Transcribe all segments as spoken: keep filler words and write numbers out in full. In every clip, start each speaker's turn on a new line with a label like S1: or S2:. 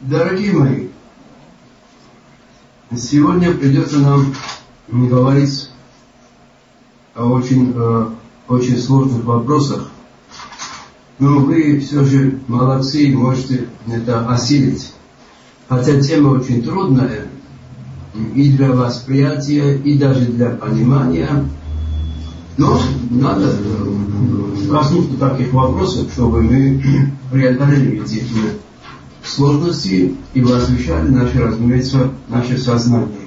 S1: Дорогие мои, сегодня придется нам говорить о очень, э, очень сложных вопросах, но вы все же молодцы и можете это осилить. Хотя тема очень трудная и для восприятия, и даже для понимания, но надо коснуться таких вопросов, чтобы мы преодолели эти сложности и возвещали наше, разумеется, наше сознание.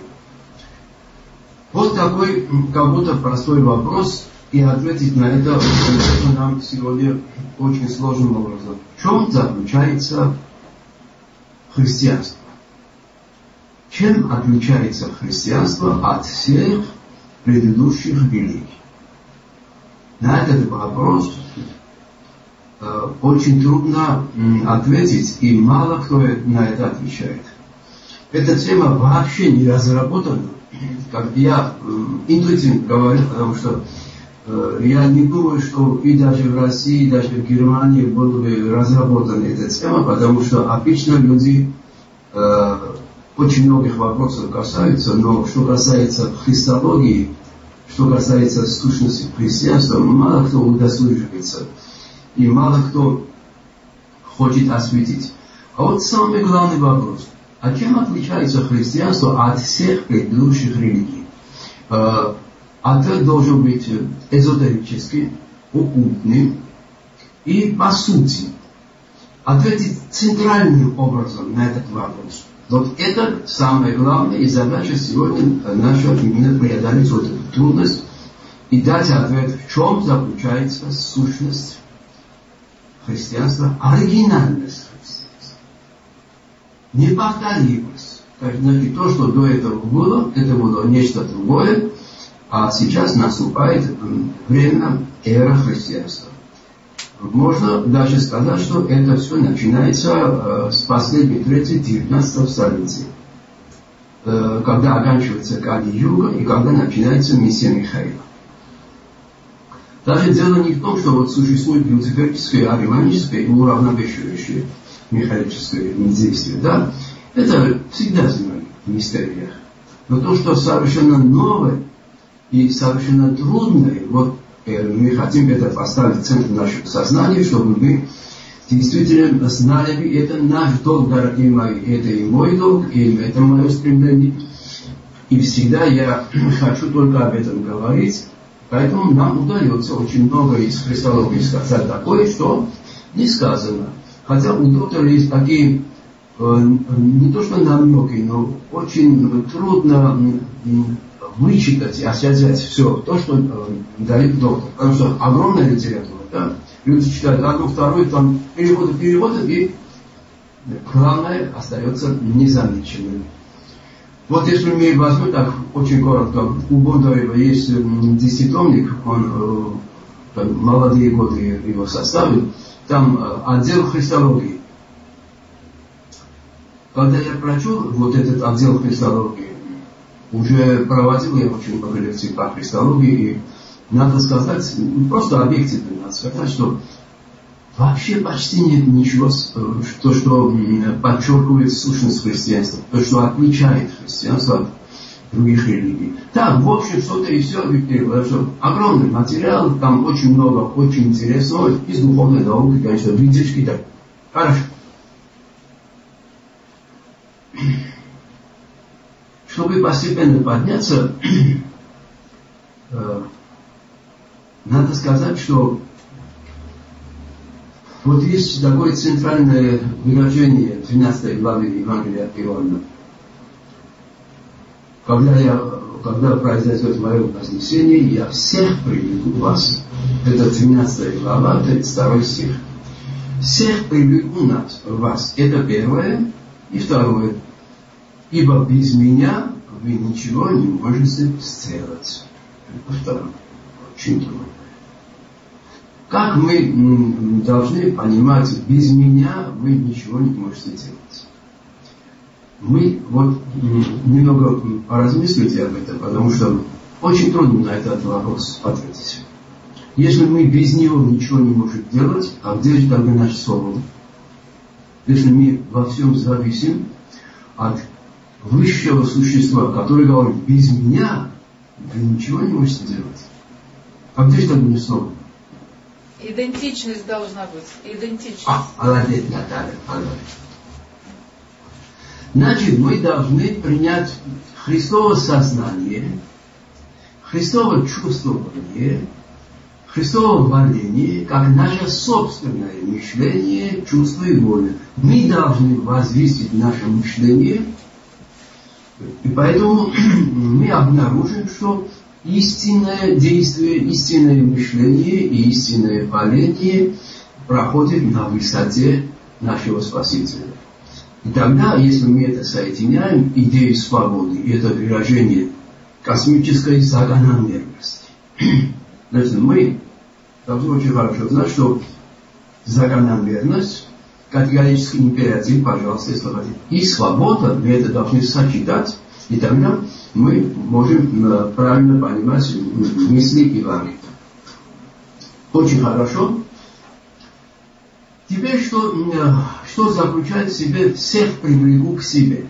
S1: Вот такой, как будто простой вопрос, и ответить на это нам сегодня очень сложным образом. В чем заключается христианство? Чем отличается христианство от всех предыдущих религий? На этот вопрос э, очень трудно э, ответить, и мало кто на это отвечает. Эта тема вообще не разработана. Как я э, интуитивно говорю, потому что э, я не думаю, что и даже в России, и даже в Германии была бы разработана эта тема, потому что обычно люди э, очень многих вопросов касаются, но что касается христологии, что касается сущности христианства, мало кто удосуживается и мало кто хочет осветить. А вот самый главный вопрос. А чем отличается христианство от всех предыдущих религий? Ответ должен быть эзотерический, оккультный и по сути ответить центральным образом на этот вопрос. Вот это самое главное, и задача сегодня наша именно преодолеть вот эту трудность и дать ответ, в чем заключается сущность христианства, оригинальность христианства, неповторимость. Значит, то, что до этого было, это было нечто другое, а сейчас наступает время, эра христианства. Можно даже сказать, что это все начинается э, с последней трети девятнадцатого столетия, э, когда оканчивается Кали-юга и когда начинается миссия Михаила. Даже дело не в том, что вот существует люциферическое, ариманическое и уравновешивающее михаилическое действие. Да? Это всегда знали в мистериях. Но то, что совершенно новое и совершенно трудное, вот мы хотим это поставить в центр нашего сознания, чтобы мы действительно знали, и это наш долг, дорогие мои, это и мой долг, и это мое стремление. И всегда я хочу только об этом говорить, поэтому нам удается очень много из христологии сказать такое, что не сказано. Хотя у доктора есть такие, э, не то что намеки, но очень трудно вычитать и осязать все то, что э, дает доктор. Потому что огромная литература, да? Люди читают одну, вторую, там переводы, переводы, и главное остается незамеченным. Вот если мы возьмем так очень коротко, у Бондарева есть десятитомник, он э, молодые годы его составил, там э, отдел христологии. Когда я прочел вот этот отдел христологии, уже проводил я очень много лекций по христологии, и надо сказать, просто объективно надо сказать, что вообще почти нет ничего, то, что подчеркивает сущность христианства, то, что отличает христианство от других религий. Так, в общем, что-то и все, потому что огромный материал, там очень много, очень интересного, из духовной науки, конечно, ведический, так, хорошо. Чтобы постепенно подняться, э, надо сказать, что вот есть такое центральное выражение двенадцатой главы Евангелия от Иоанна. Когда, я, когда произойдет мое вознесение, я всех приведу вас. Это двенадцатая глава, тридцать второй стих. Всех приведу нас, вас. Это первое. И второе. Ибо без меня вы ничего не можете сделать. Это второе. Очень трудно. Как мы должны понимать, без меня вы ничего не можете делать? Мы вот немного поразмыслите об этом, потому что очень трудно на этот вопрос ответить. Если мы без него ничего не можем делать, а где же тогда наша свобода? если мы во всем зависим от высшего существа, который говорит, без меня вы ничего не можете делать. А где же там унесло?
S2: Идентичность должна быть. Идентичность.
S1: А, молодец, Наталья, молодец. Значит, мы должны принять Христово сознание, Христово чувствование, Христово варение, как наше собственное мышление, чувство и воля. Мы должны возвысить наше мышление, и поэтому мы обнаружим, что истинное действие, истинное мышление и истинное варение проходит на высоте нашего Спасителя. И тогда, если мы это соединяем, идею свободы, и это выражение космической закономерности, значит, мы должны очень хорошо знать, что закономерность, категорический императив, пожалуйста, если хотите, и свобода, мы это должны сочетать, и тогда мы можем правильно понимать мысли и варианты. Очень хорошо. Теперь, что, что заключает в себе всех привлеку к себе?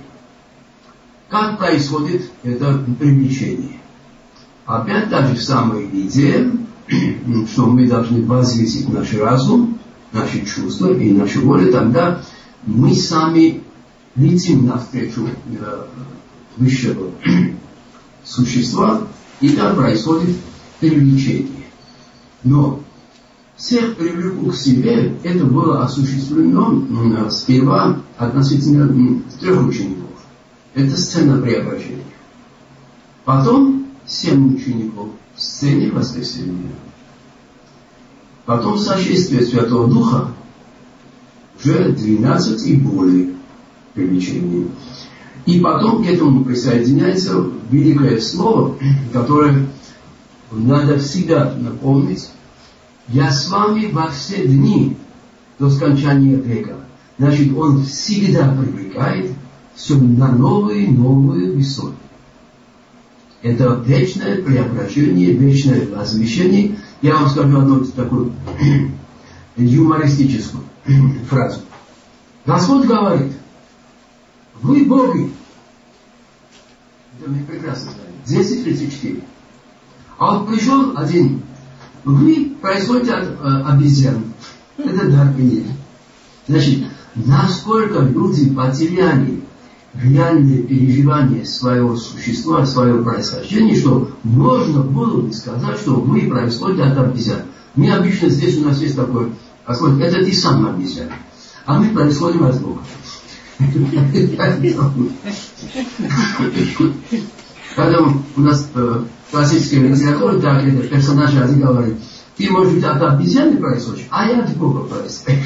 S1: Как происходит это привлечение? Опять та же самая идея, что мы должны возвысить наш разум, наши чувства и нашу волю, тогда мы сами летим навстречу высшего существа, и там происходит привлечение. Но всех привлеку к себе, это было осуществлено сперва относительно трех учеников. Это сцена преображения. Потом семь учеников в сцене воскресения. Потом сошествие Святого Духа, уже двенадцать и более привлечений. И потом к этому присоединяется великое слово, которое надо всегда напомнить. Я с вами во все дни до скончания века. Значит, он всегда привлекает все на новые, новые высоты. Это вечное преображение, вечное возвещение. Я вам скажу одну такую юмористическую фразу. Господь говорит, вы боги. Это мы прекрасно знаем. десять тридцать четыре. А вот пришел один. Вы происходите от э, обезьян. Это Дарвин. Значит, насколько люди потеряли реальное переживание своего существа, своего происхождения, что можно было бы сказать, что вы происходите от обезьян. Мы обычно здесь у нас есть такое, Господь, это ты сам обезьян. А мы происходим от Бога. Поэтому у нас в классической литературе так это персонаж один говорит, ты, может быть, от обезьяны происходишь, а я от Бога происхожу.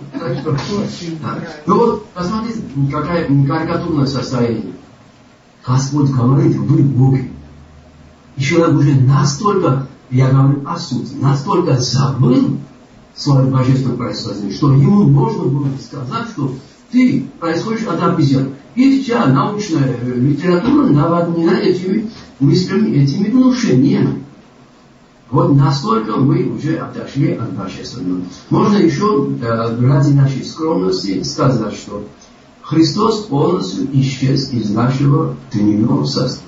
S1: Ну вот, посмотрите, какое карикатурное состояние. Господь говорит, вы боги. И человек уже настолько, я говорю о сути, настолько забыл свое божественное происхождение, что ему можно было сказать, что ты происходишь от обезьян. И вся научная литература наводнена этими мыслями, этими внушениями. Вот настолько мы уже отошли от божественного. Можно еще ради нашей скромности сказать, что Христос полностью исчез из нашего дневного сознания.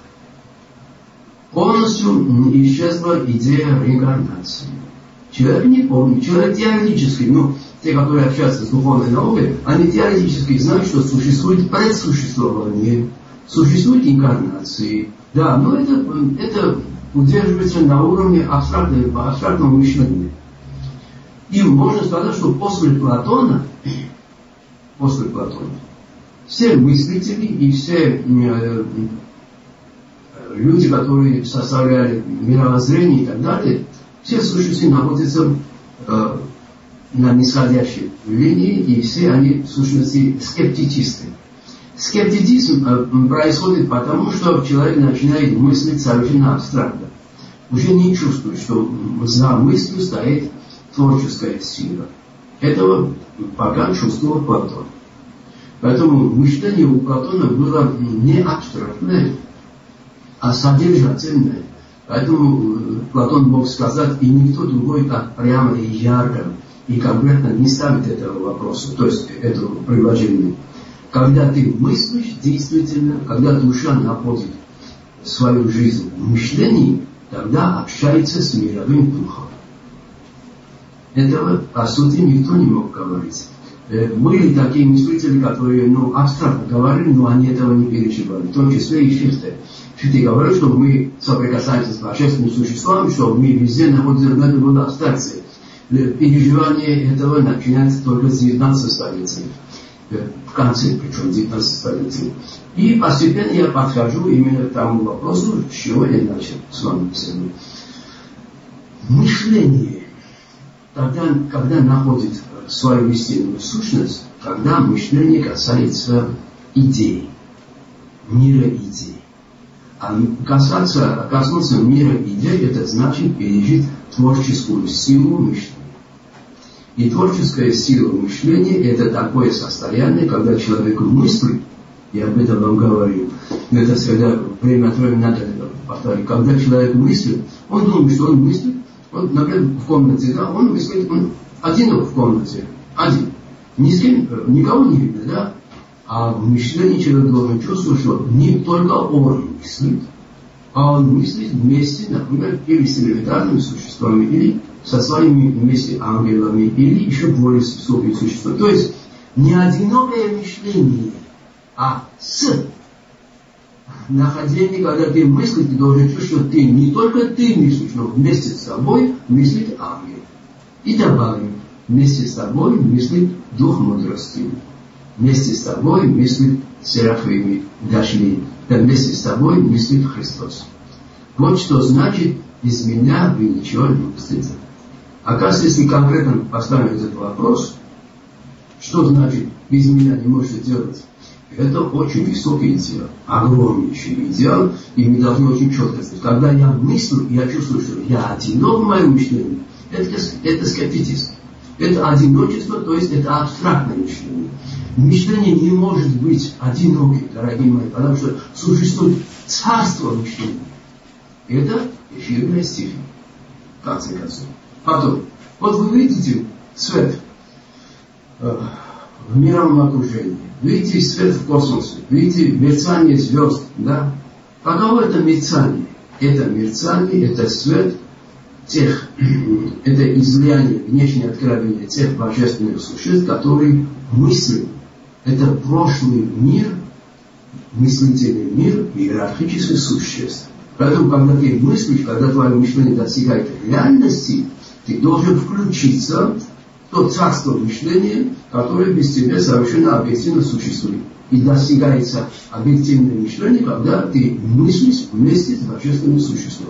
S1: Полностью исчезла идея реинкарнации. Человек не помнит, человек теоретически, ну, те, которые общаются с духовной наукой, они теоретически знают, что существует предсуществование, существует инкарнации. Да, но это, это удерживается на уровне абстрактного, абстрактного мышления. И можно сказать, что после Платона, после Платона, все мыслители и все э, люди, которые составляли мировоззрение и так далее, все сущности находятся э, на нисходящей линии, и все они, в сущности, скептицисты. Скептицизм э, происходит потому, что человек начинает мыслить совершенно абстрактно. Уже не чувствует, что за мыслью стоит творческая сила. Этого пока чувствовал Платон. Поэтому мышление у Платона было не абстрактное, а содержательное. Поэтому Платон мог сказать, и никто другой так прямо и ярко и конкретно не ставит этого вопроса, то есть этого предложения. Когда ты мыслишь действительно, когда душа находит свою жизнь в мышлении, тогда общается с мировым духом. Этого, по сути, никто не мог говорить. Были такие мыслители, которые, ну, абстрактно говорили, но они этого не переживали, в том числе и Фихте. Фихте говорил, что мы соприкасаемся с божественным существом, что мы везде находимся в этой вот абстракции. Переживание этого начинается только с девятнадцатого столетия. В конце, причем девятнадцатого столетия. И постепенно я подхожу именно к тому вопросу, с чего я начал с вами сегодня. Мышление. Тогда, когда находит свою истинную сущность, когда мышление касается идей, мира идей. А касаться, коснуться мира идей, это значит пережить творческую силу мышления. И творческая сила мышления – это такое состояние, когда человек мыслит, я об этом вам говорил, но это всегда время от времени надо повторить, когда человек мыслит, он думает, что он мыслит, он, например, в комнате, да, он мыслит, он один в комнате, один, ни с кем, никого не видно, да, а в мышлении человек должен чувствовать, что не только он мыслит, а он мыслит вместе, например, или с элементарными существами, или со своими вместе ангелами, или еще более высокими существами. То есть не одинокое мышление, а с нахождением, когда ты мыслишь, ты должен чувствовать, что ты не только ты мыслишь, но вместе с собой мыслит ангел. И добавим, вместе с тобой мыслит дух мудрости. Вместе с тобой мыслит Серафим, Гашми. Вместе с тобой мыслит Христос. Вот что значит, из меня вы ничего не устыдите. Оказывается, если конкретно поставим этот вопрос, что значит, без меня не можете делать? Это очень высокий идеал, огромнейший идеал, и мы должны очень четко сказать, когда я мыслю, я чувствую, что я одинок в моем мышлении, это, это скептицизм. Это одиночество, то есть это абстрактное мышление. Мышление не может быть одиноким, дорогие мои, потому что существует царство мышления. Это эфирная стихия, в конце концов. Потом, вот вы видите свет э, в мировом окружении, видите свет в космосе, видите мерцание звезд, да? Каково это мерцание? Это мерцание, это свет тех, это излияние, внешнее откровение тех божественных существ, которые мыслят. Это прошлый мир, мыслительный мир иерархических существ. Поэтому, когда ты мыслишь, когда твое мышление достигает реальности, ты должен включиться в то царство мышления, которое без тебя совершенно объективно существует. И достигается объективное мышление, когда ты мыслишь вместе с божественным существом.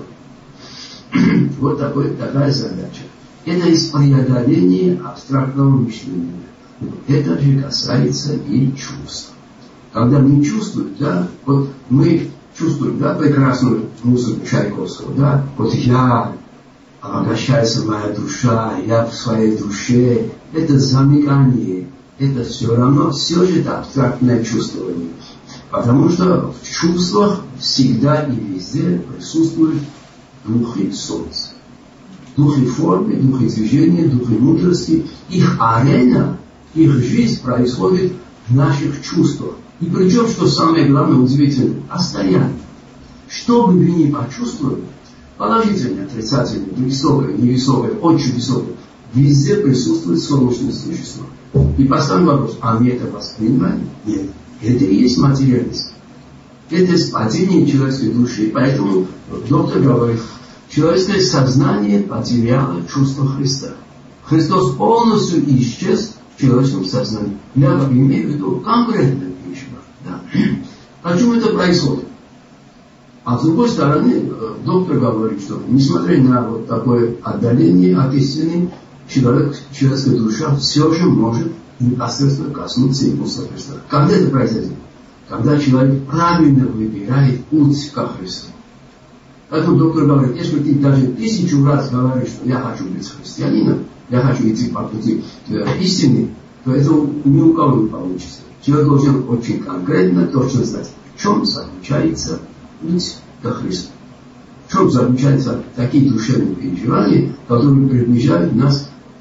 S1: Вот такой, такая задача. Это из преодоления абстрактного мышления. Это же касается и чувств. Когда мы чувствуем, да, вот мы чувствуем, да, прекрасную музыку Чайковского, да, вот я, обогащается моя душа, я в своей душе, это замыкание, это все равно, все же это абстрактное чувствование. Потому что в чувствах всегда и везде присутствуют духи солнца. Духи формы, духи движения, духи мудрости. Их арена, их жизнь происходит в наших чувствах. И причем, что самое главное, удивительное, постоянно. Что бы вы ни почувствовали, положительное, отрицательное, высокое, невысокое, очень высокое, везде присутствует солнечное существо. И поставим вопрос, а мы это воспринимаем? Нет. Это и есть материальность. Это спадение человеческой души. Поэтому доктор говорит, человеческое сознание потеряло чувство Христа. Христос полностью исчез в человеческом сознании. Я имею в виду конкретную вещь. Да. Почему это происходит? А с другой стороны, доктор говорит, что несмотря на вот такое отдаление от истины, человек, человеческая душа все же может непосредственно коснуться импульса Христа. Когда это произойдет? Когда человек правильно выбирает путь ко Христу. Поэтому доктор говорит, если ты даже тысячу раз говоришь, что я хочу быть христианином, я хочу идти по пути истины, то это ни у кого не получится. Человек должен очень конкретно, точно знать, в чем заключается путь ко Христу. В чем заключаются такие душевные переживания, которые приближают нас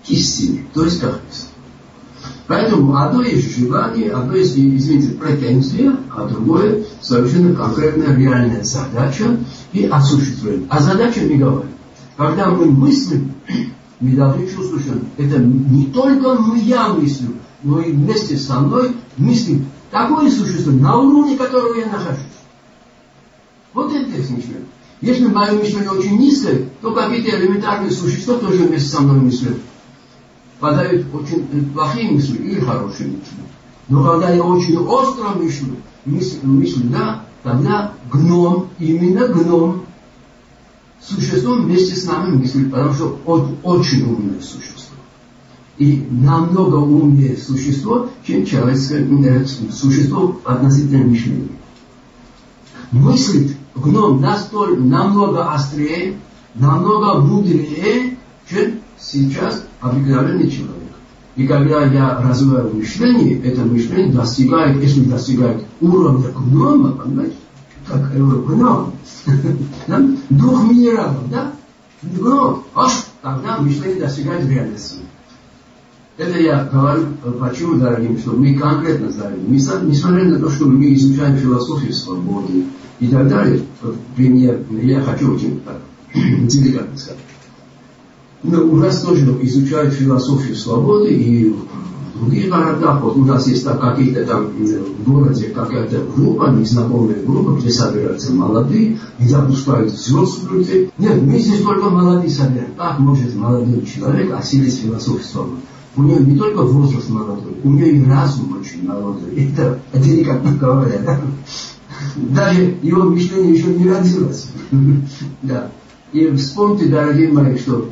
S1: к истине, то есть ко Христу. Поэтому одно есть желание, одно есть, извините, претензия, а другое совершенно конкретная реальная задача и осуществление. А задача не говорит. Когда мы мыслим, мы должны чувствовать, что это не только я мыслю, но и вместе со мной мыслим такое существо, на уровне которого я нахожусь. Вот это есть мышление. Если мое мышление очень низкое, то какие-то элементарные существа тоже вместе со мной мыслят. Подают очень плохие мысли или хорошие мысли. Но когда я очень остро мыслю, мыслю, мыслю да, тогда гном, именно гном, существо вместе с нами мыслит, потому что он очень умное существо. И намного умнее существо, чем человеческое существо относительно мышления. Мыслит гном настолько, намного острее, намного мудрее, чем сейчас обыкновенный человек. И когда я развиваю мышление, это мышление достигает, если достигает уровня гнома, понимаете, как гном, двух минералов, да? Гном, аж тогда мышление достигает реальности. Это я говорю, почему, дорогие, что мы конкретно знаем. Несмотря на то, что мы изучаем философию свободы и так далее, пример, я хочу очень деликатно сказать. Но у нас тоже изучают философию свободы, и в других городах, вот у нас есть там какие-то там в городе какая-то группа, незнакомая группа, где собираются молодые, и запускают взрослых людей. Нет, мы здесь только молодые собираем. Как может молодой человек осилить философию свободы? У него не только возраст молодой, у него и разум очень молодой. Это деликатно говоря, да? Даже его мышление еще не родилось. Да. И вспомните, дорогие мои, что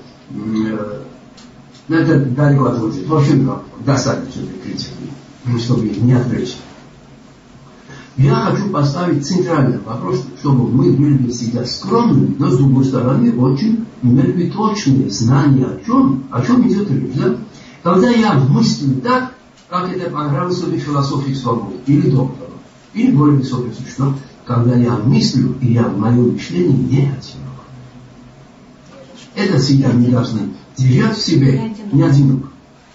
S1: это далеко отводит. В общем, достаточно критики, чтобы не отвлечь. Я хочу поставить центральный вопрос, чтобы мы были всегда скромными, но с другой стороны очень имели точные знания о чем, о чем идет речь. Да? Когда я мыслю так, как это понравилось в философии свободы, или доктору, или более высокое существо, когда я мыслю, и я в моем мышлении не одинок. Это всегда мы должны держать в себе, не одинок.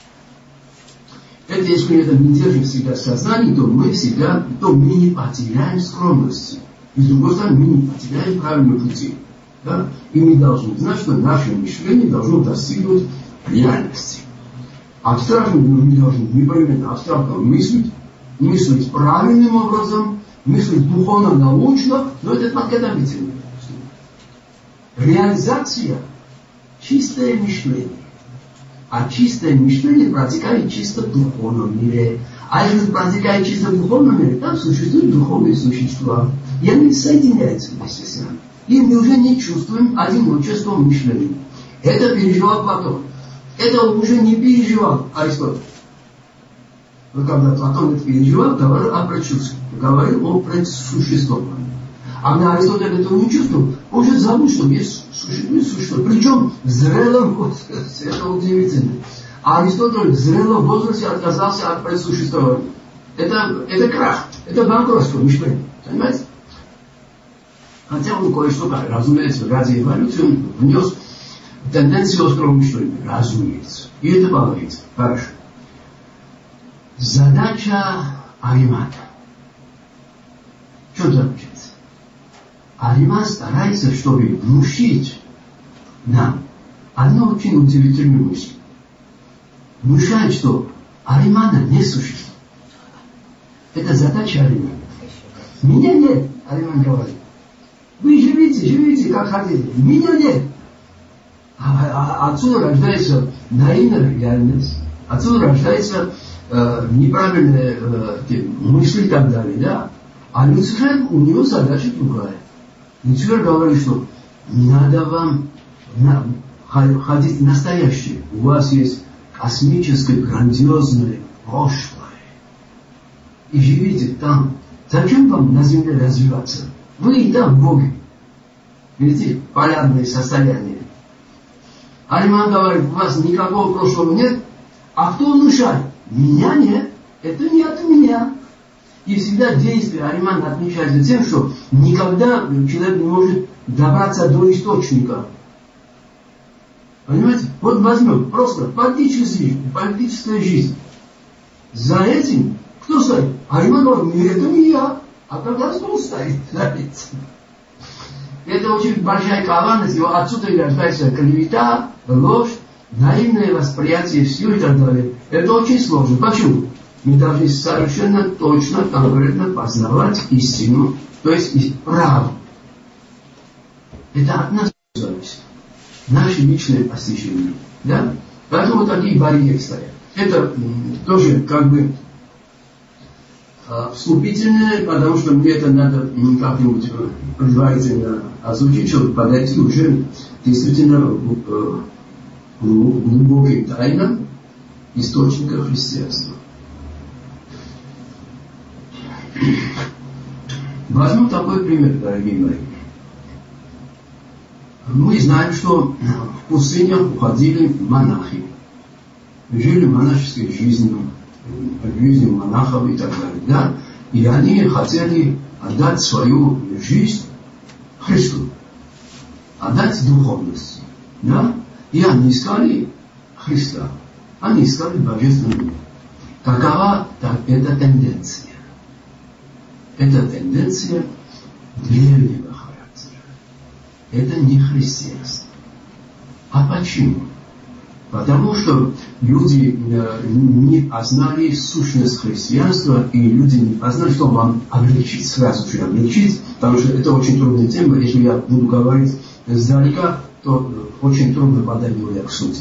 S1: Это если это не держим всегда в сознании, то мы всегда, то мы не потеряем скромности. И с другой стороны, мы не потеряем правильный пути. Да? И мы должны знать, что наше мышление должно достигнуть реальности. Абстрактно мы должны непременно абстрактно мыслить, мыслить правильным образом, мыслить духовно-научно, но это подготовительно. Реализация – чистое мышление. А чистое мышление протекает чисто в духовном мире. А если протекает чисто в духовном мире, там существуют духовные существа. И они соединяются вместе с нами. И мы уже не чувствуем одиночества мышления. Это переживал Платон. Это уже не переживал Аристотель. Но когда Платон это переживал, говорил о предчувствии. Говорил о предсуществовании. А на Аристотель этого не чувствовал. Он же забыл, что есть существует существо. Причем в зрелом возрасте. Это удивительно. А Аристотель в зрелом возрасте отказался от предсуществования. Это, это крах. Это банкротство мышления. Понимаете? Хотя он кое-что, разумеется, ради эволюции он внес тенденцию острого мышления. Разумеется. И это говорится. Хорошо. Задача Аримана. Что заключается? Ариман старается, чтобы внушить нам одну очень удивительную мысль. Внушает, что Аримана не существует. Это задача Аримана. Меня нет, Ариман говорит. Вы живите, живите, как хотите. Меня нет. А, а отсюда рождается наивная реальность. Отсюда рождается э, неправильные э, мысли и так далее. Да? А Люцифер, у него задача другая. Люцифер говорит, что не надо вам на, ходить настоящее. У вас есть космическое, грандиозное прошлое. И живите там. Зачем вам на Земле развиваться? Вы и там боги. Видите, полярное состояние. Ариман говорит, у вас никакого прошлого нет. А кто внушает? Меня нет. Это не от меня. И всегда действие Аримана отмечается тем, что никогда человек не может добраться до источника. Понимаете? Вот возьмем просто политическая жизнь, политическая жизнь. За этим, кто стоит? А Риман говорит, нет, это не я. А когда стол стоит, знаете. Это очень большая коварность, его отсюда и рождается клевета, ложь, наивное восприятие всего и так далее. Это очень сложно. Почему? Мы должны совершенно точно, конкретно познавать истину, то есть правду. Это от нас зависит. Наши личные постижения. Да? Поэтому такие барьеры стоят. Это тоже как бы вступительное, потому что мне это надо как-нибудь предварительно озвучить, чтобы подойти уже действительно к глубоким тайнам источника христианства. Возьму такой пример, дорогие мои. Мы знаем, что в пустынях уходили монахи. Жили монашеской жизнью, жизнью монахов и так далее. Да? И они хотели отдать свою жизнь Христу. Отдать духовности. Да? И они искали Христа. Они искали Божественную любовь. Какова так, эта тенденция? Это тенденция древнего характера. Это не христианство. А почему? Потому что люди не познали сущность христианства, и люди не познали, что вам облегчить, сразу же облегчить, потому что это очень трудная тема. Если я буду говорить издалека, то очень трудно подойду я к сути.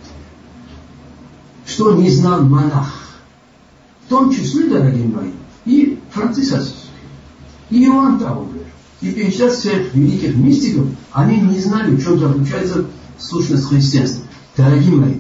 S1: Что не знал монах? В том числе, дорогие мои, и Франциск Ассизский, и Иоанн Таубер, и пятьдесят всех великих мистиков, они не знали, в чем заключается сущность христианства. Дорогие мои,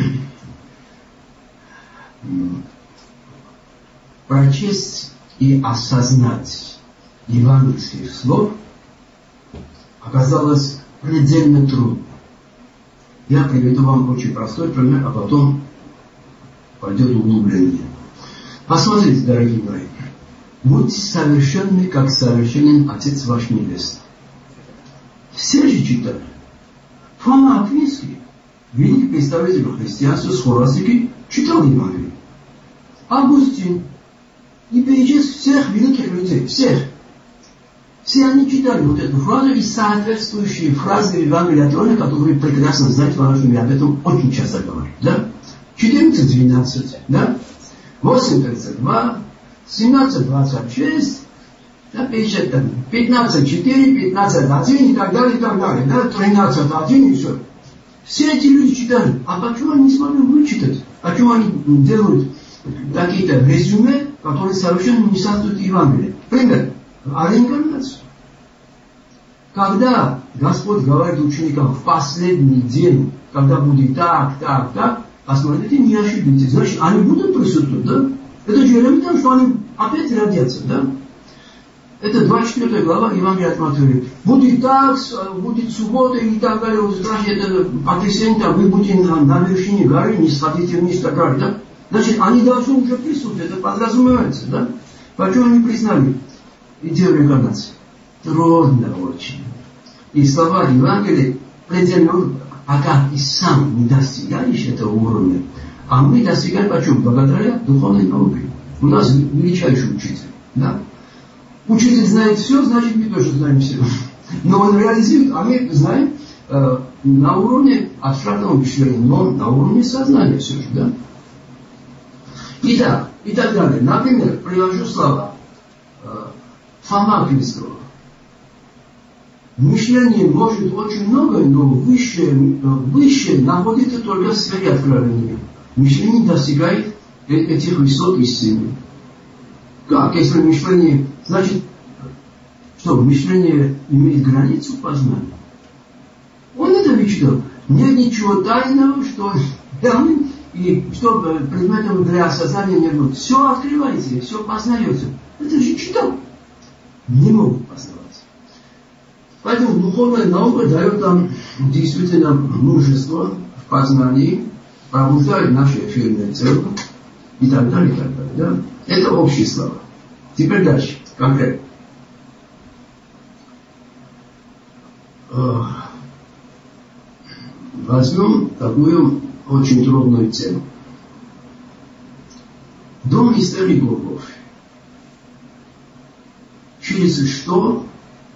S1: прочесть и осознать евангельских слов оказалось предельно трудно. Я приведу вам очень простой пример, а потом пойдет углубление. Посмотрите, дорогие мои, будьте совершенны, как совершенен Отец ваш Небесный. Все же читали. Фома Аквинский, великий представитель христианства, схоластики, читал Евангелие. Августин и перечислил всех великих людей, всех. Все они читали вот эту фразу и соответствующие фразы Евангелия от Иоанна, которые вы прекрасно знаете, потому что я об этом очень часто говорю. Да? четырнадцать двенадцать, да? восемь тридцать два, семнадцать двадцать шесть, да, пятнадцать четыре, пятнадцать один и так далее, и так далее. Да? тринадцать один и все. Все эти люди читали. А почему они не смогли вычитать? Почему они делают какие-то резюме, которые совершенно не соответствуют Евангелию? Пример. О реинкарнации. Когда Господь говорит ученикам в последний день, когда будет так, так, так, посмотрите, не ошибитесь. Значит, они будут присутствовать, да? Это же элементарно, что они опять родятся, да? Это двадцать четвёртая глава Евангелия от Матфея. Будет так, будет суббота и так далее. Вот, значит, это потрясение, там, вы будете на, на вершине горы, не сходите вниз, так далее, да? Значит, они должны уже присутствовать, это подразумевается, да? Почему они признали идею реинкарнации? Трудно очень. И слова Евангелия предельно, пока ты сам не достигаешь этого уровня, а мы достигаем почему? Благодаря духовной науке. У нас величайший учитель, да? Учитель знает все, значит мы тоже знаем все. Но он реализует, а мы знаем э, на уровне абстрактного мышления, но на уровне сознания все же, да? Итак, и так далее. Например, привожу слова э, Фома Аквинского. Мышление может очень многое, но высшее, высшее находится только в сфере откровения. Мышление достигает этих высот истины. Как, если мышление, значит, что, мышление имеет границу познания? Он это вычитал. Нет ничего тайного, что и что предметом для осознания не будет. Все открывается, все познается. Это же читал. Не могут познавать. Поэтому духовная наука дает нам действительно мужество в познании, пробуждает наши эфирные цели и так далее, и так далее. Да? Это общие слова. Теперь дальше, конкретно. возьмем такую очень трудную тему. Дом мистерий Богов. Через что,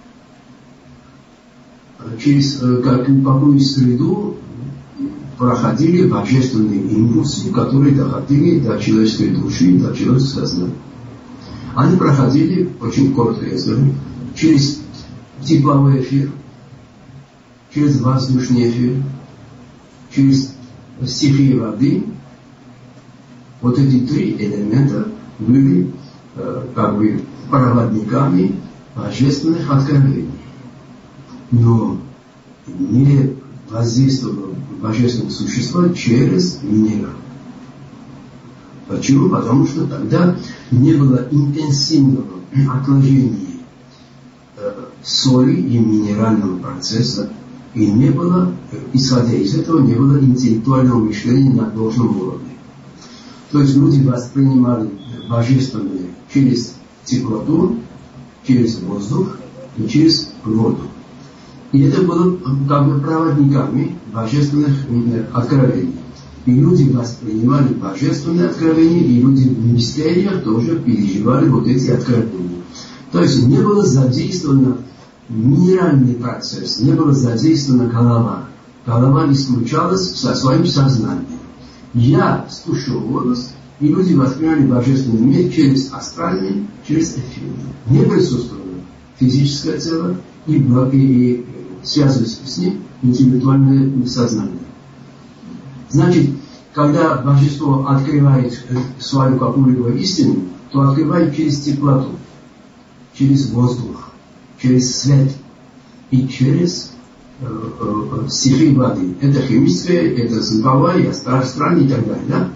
S1: через как, какую среду проходили божественные импульсы, которые доходили до человеческой души, до человеческого сознания. Они проходили, очень коротко я скажу, через тепловой эфир, через воздушный эфир, через стихии воды. Вот эти три элемента были э, как бы проводниками божественных откровений. Но не воздействовало божественное существо через минерал. Почему? Потому что тогда не было интенсивного отложения э, соли и минерального процесса, и не было, исходя из этого, не было интеллектуального мышления на должном уровне. То есть люди воспринимали божественное через теплоту, через воздух и через воду. И это было как бы проводниками божественных откровений. И люди воспринимали божественные откровения, и люди в мистериях тоже переживали вот эти откровения. То есть не было задействовано минеральный процесс, не было задействована голова. Голова исключалась со своим сознанием. Я спущу голос, и люди воспринимали божественный мир через астральный, через эфирный. Не присутствовало физическое тело и, и связываясь с ним интеллектуальное сознание. Значит, когда божество открывает свою какую-либо истину, то открывает через теплоту, через воздух, через свет и через э, э, стихии воды. Это химическое, это звуковая, астральная и так далее. Да?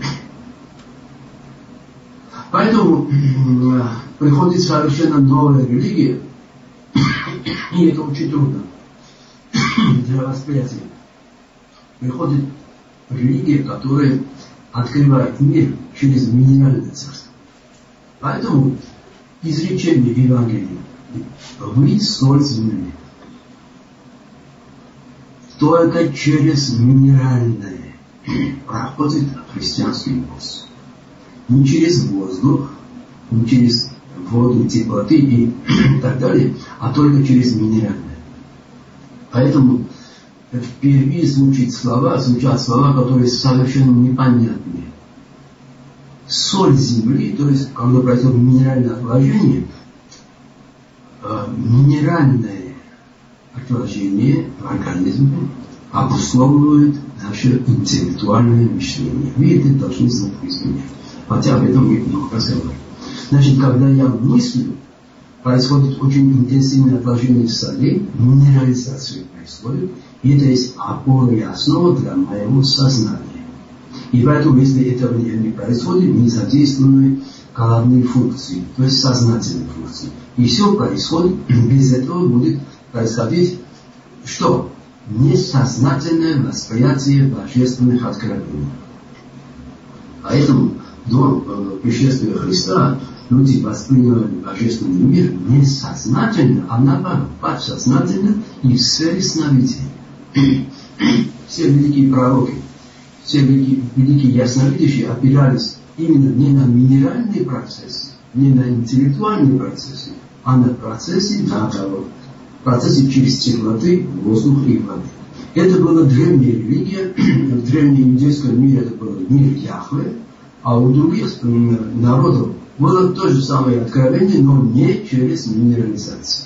S1: Поэтому э, приходит совершенно новая религия, и это очень трудно для восприятия. Приходит религия, которая открывает мир через минеральное царство. Поэтому изречение Евангелия: вы соль земли. Только через минеральное проходит христианский импульс. Не через воздух, не через воду, теплоты и так далее, а только через минеральное. Поэтому впервые звучат слова, звучат слова, которые совершенно непонятные. Соль земли, то есть, когда происходит минеральное отложение, минеральное отложение в организме обусловливает наше интеллектуальное мышление. Вы это должны знать из меня. Хотя об этом мы много разговариваем. Значит, когда я мыслю, происходит очень интенсивное отложение солей, минерализация происходит, и это есть опора и основа для моего сознания. И поэтому, если этого не происходит, не задействованы головные функции, то есть сознательные функции. И все происходит, без этого будет происходить что? Несознательное восприятие божественных откровений. Поэтому до пришествия Христа люди воспринимали божественный мир не сознательно, а наоборот, подсознательно и в сфере сновидения. Все великие пророки, все великие, великие ясновидящие опирались именно не на минеральные процессы, не на интеллектуальные процессы, а на процессы наоборот. Процессы через теплоты, воздух и воды. Это была древняя религия, в древнеиндийском мире это был мир Яхве, а у других народов было то же самое откровение, но не через минерализацию.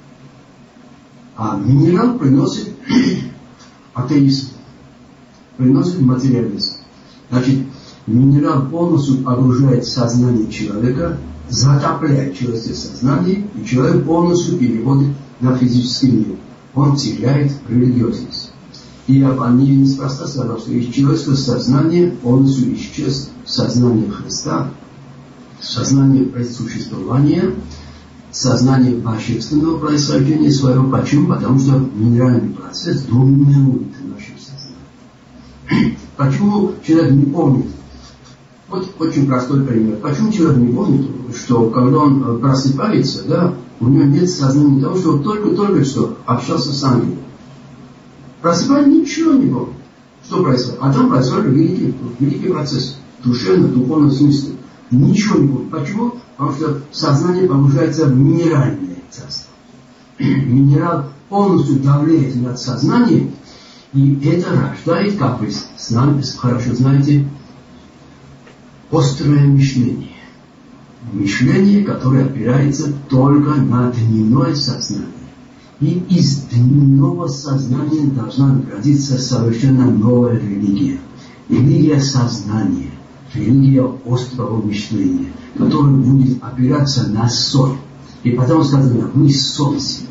S1: А минерал приносит атеизм, приносит материализм. Значит, минерал полностью погружает сознание человека, затопляет человеческое сознание, и человек полностью переходит на физический мир. Он теряет религиозность. И они неспроста сказали, что из человеческого сознания полностью исчез сознание Христа, сознание предсуществования, сознание божественного происхождения своего. Почему? Потому что минеральный процесс доминирует в нашем сознании. Почему человек не помнит? Вот очень простой пример. Почему человек не помнит, что когда он просыпается, да, у него нет сознания того, что он только-только что общался с ангелом. Просыпается, ничего не помнит. Что происходит? А там происходит великий, великий процесс. Душевно, духовном смысле. Ничего не будет. Почему? Потому что сознание погружается в минеральное царство. Минерал полностью давляет над сознанием, и это рождает, как вы с нами хорошо знаете, острое мышление. Мышление, которое опирается только на дневное сознание. И из дневного сознания должна родиться совершенно новая религия. Религия сознания. Религия острого мышления, которая будет опираться на сон. И потом сказано, вы сон себе.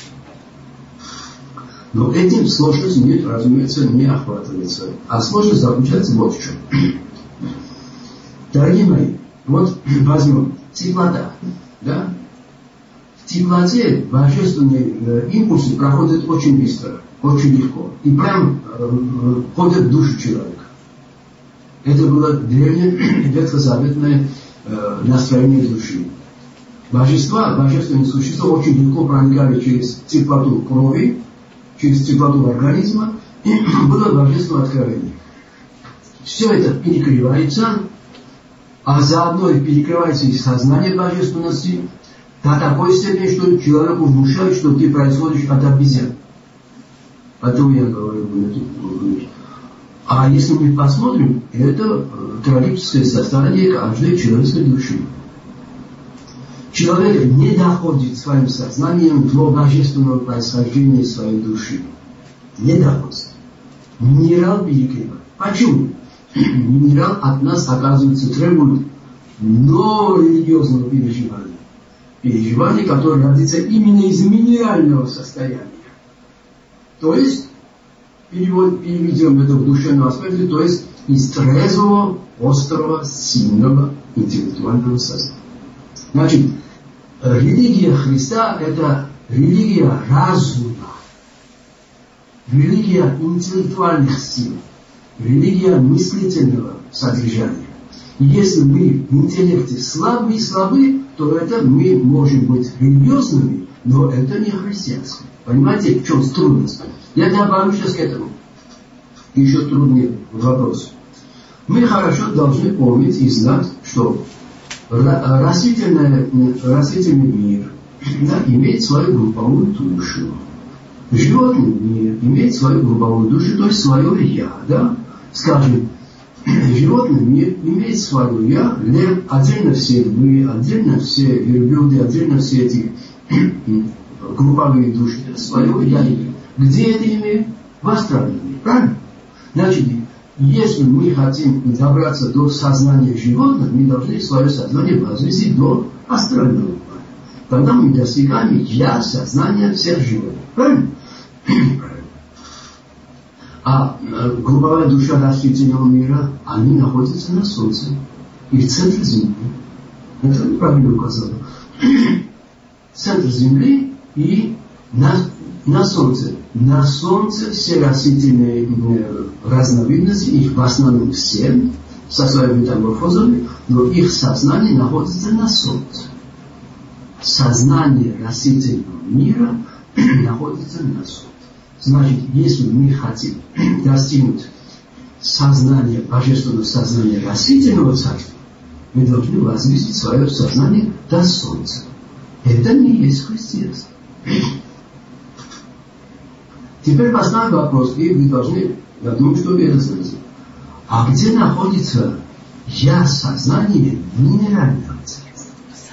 S1: Но этим сложность нет, разумеется, не охватывается. А сложность заключается вот в чем. Дорогие мои, вот возьмем теплота. Да? В теплоте божественные э, импульсы проходят очень быстро, очень легко. И прям э, входят в душу человека. Это было древнее ветхозаветное э, настроение души. Божества, божественные существа очень легко проникали через теплоту крови, через теплоту организма, и было божественное откровение. Все это перекрывается, а заодно и перекрывается и сознание божественности до такой степени, что человеку внушают, что ты происходишь от обезьян. Поэтому я говорю, а если мы посмотрим, это трагическое состояние каждой человеческой души. Человек не доходит своим сознанием до божественного происхождения своей души. Не доходит. Минерал перекрывает. Почему? Минерал от нас, оказывается, требует нового религиозного переживания. Переживание, которое родится именно из минерального состояния. То есть, перевод, переведем это в душевном аспекте, то есть из трезвого, острого, сильного, интеллектуального сознания. Значит, религия Христа – это религия разума, религия интеллектуальных сил, религия мыслительного содержания. И если мы в интеллекте слабы и слабы, то это мы можем быть религиозными, но это не христианское. Понимаете, в чем трудность? Я добавлю сейчас к этому. Еще труднее вопрос. Мы хорошо должны помнить и знать, что растительный, растительный мир, да, имеет свою групповую душу. Животный мир имеет свою групповую душу, то есть свое «я». Да? Скажем, животный мир имеет свое «я», лев, отдельно все львы, отдельно все верблюды, отдельно все эти групповые души, свое «я». Где это имеет? В астральном мире, правильно? Значит, если мы хотим добраться до сознания животных, мы должны свое сознание возвести до астрального плана. Тогда мы достигаем «я» сознания всех животных. Правильно? Правильно. А групповая душа растительного мира, они находятся на Солнце и в центре Земли. Это правильно указано. Центр Земли и на, на Солнце. На Солнце все растительные разновидности, их в основном все, со своими метаморфозами, но их сознание находится на Солнце. Сознание растительного мира находится на Солнце. Значит, если мы хотим достигнуть сознания, божественного сознания растительного царства, мы должны возвысить свое сознание до Солнца. Это не есть христианство. Теперь поставим вопрос, и вы должны, я думаю, что вы это знаете. А где находится «я» сознание минерального царства?